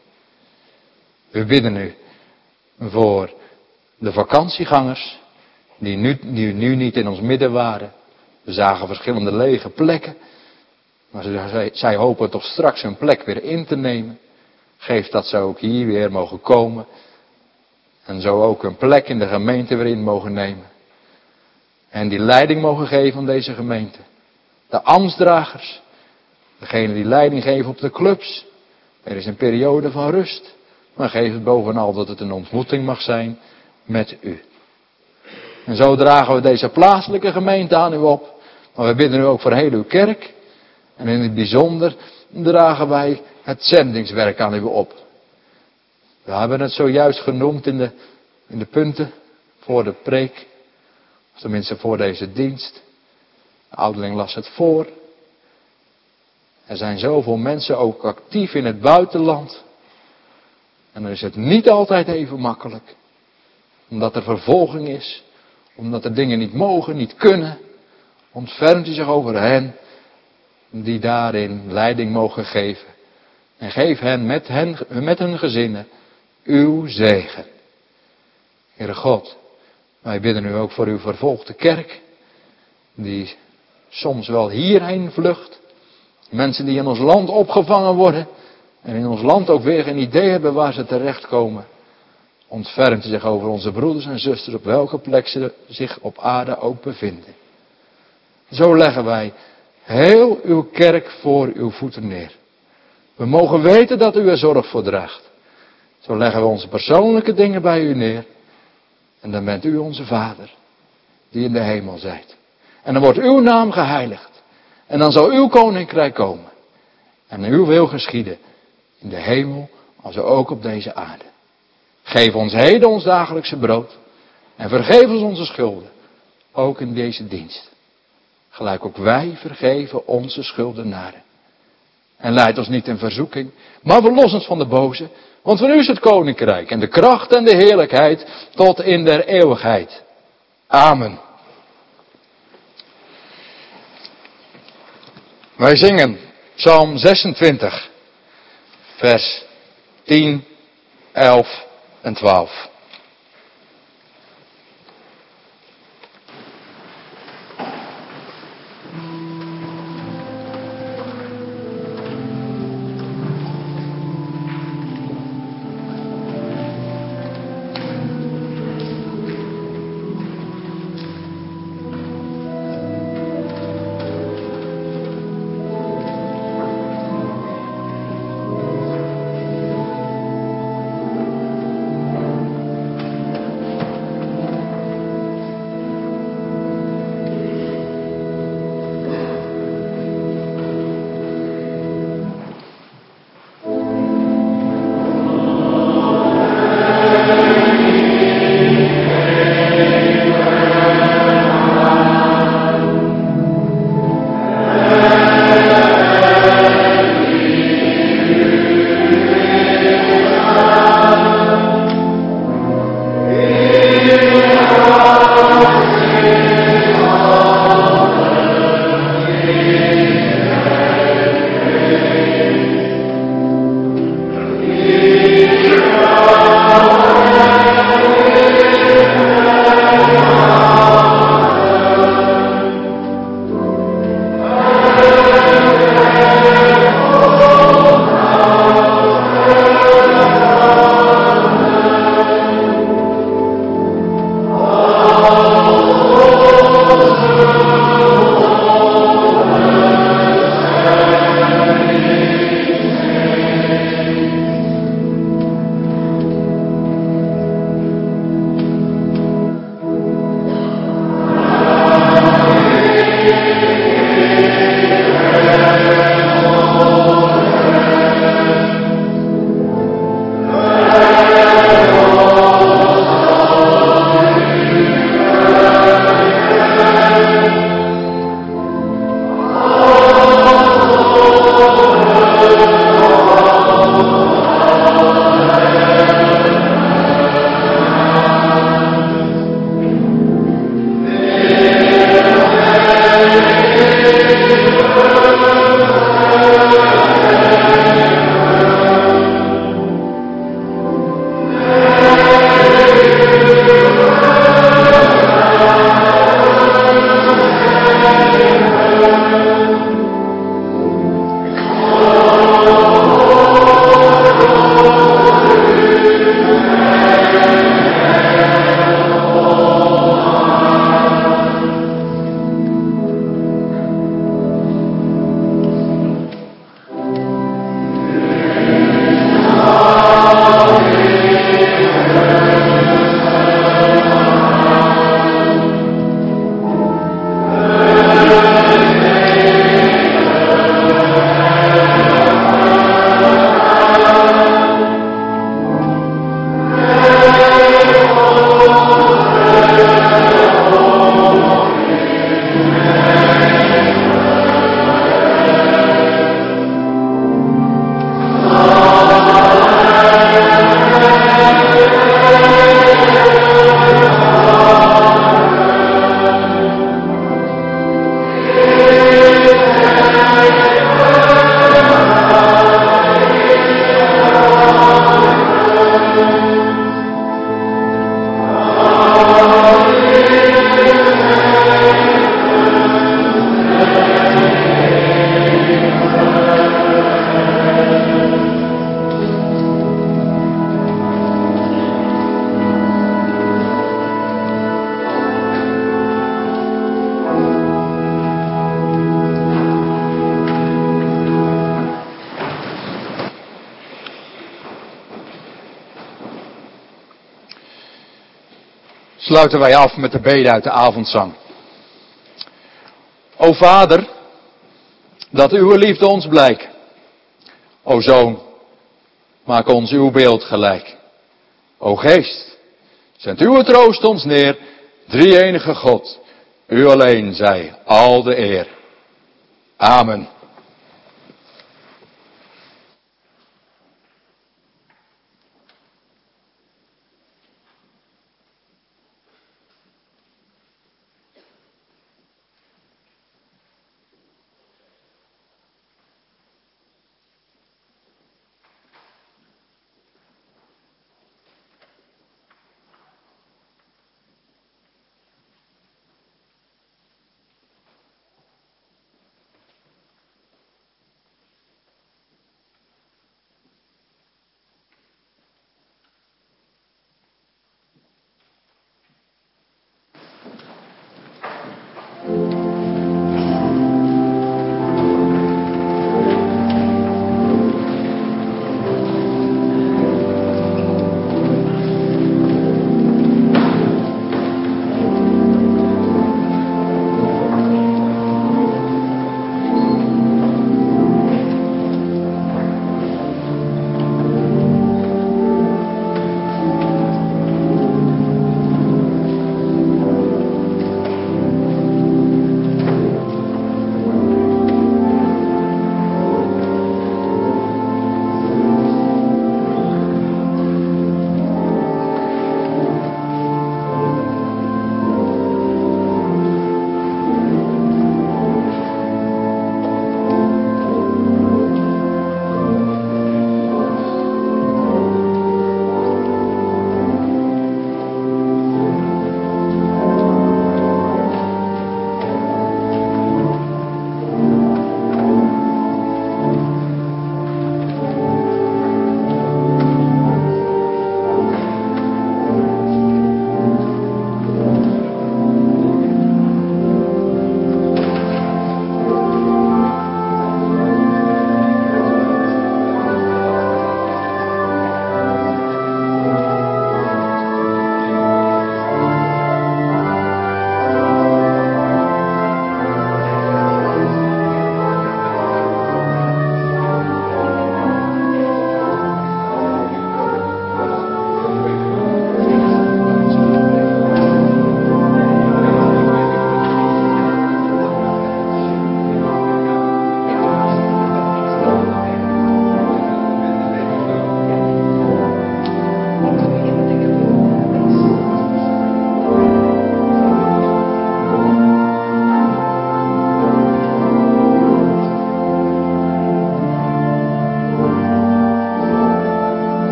We bidden u voor de vakantiegangers, die nu niet in ons midden waren. We zagen verschillende lege plekken, maar zij hopen toch straks hun plek weer in te nemen. Geef dat ze ook hier weer mogen komen en zo ook hun plek in de gemeente weer in mogen nemen. En die leiding mogen geven aan deze gemeente. De ambtsdragers, degene die leiding geven op de clubs. Er is een periode van rust, maar geef het bovenal dat het een ontmoeting mag zijn met u. En zo dragen we deze plaatselijke gemeente aan u op, maar we bidden u ook voor heel uw kerk. En in het bijzonder dragen wij het zendingswerk aan u op. We hebben het zojuist genoemd in de punten voor de preek. Of tenminste voor deze dienst. De ouderling las het voor. Er zijn zoveel mensen ook actief in het buitenland. En dan is het niet altijd even makkelijk. Omdat er vervolging is. Omdat er dingen niet mogen, niet kunnen. Ontfermt u zich over hen die daarin leiding mogen geven. En geef hen met hun gezinnen uw zegen. Heere God, wij bidden u ook voor uw vervolgde kerk. Die soms wel hierheen vlucht. Mensen die in ons land opgevangen worden. En in ons land ook weer geen idee hebben waar ze terechtkomen. Ontfermt u zich over onze broeders en zusters op welke plek ze zich op aarde ook bevinden. Zo leggen wij heel uw kerk voor uw voeten neer. We mogen weten dat u er zorg voor draagt. Zo leggen we onze persoonlijke dingen bij u neer. En dan bent u onze Vader, die in de hemel zijt. En dan wordt uw naam geheiligd. En dan zal uw koninkrijk komen. En uw wil geschieden, in de hemel als ook op deze aarde. Geef ons heden ons dagelijkse brood. En vergeef ons onze schulden, ook in deze dienst. Gelijk ook wij vergeven onze schuldenaren. En leid ons niet in verzoeking, maar verlos ons van de boze. Want van u is het koninkrijk en de kracht en de heerlijkheid tot in der eeuwigheid. Amen. Wij zingen Psalm 26, vers 10, 11 en 12. Sluiten wij af met de bede uit de avondzang. O Vader, dat uw liefde ons blijk. O Zoon, maak ons uw beeld gelijk. O Geest, zend uw troost ons neer, drie-enige God. U alleen zij al de eer. Amen.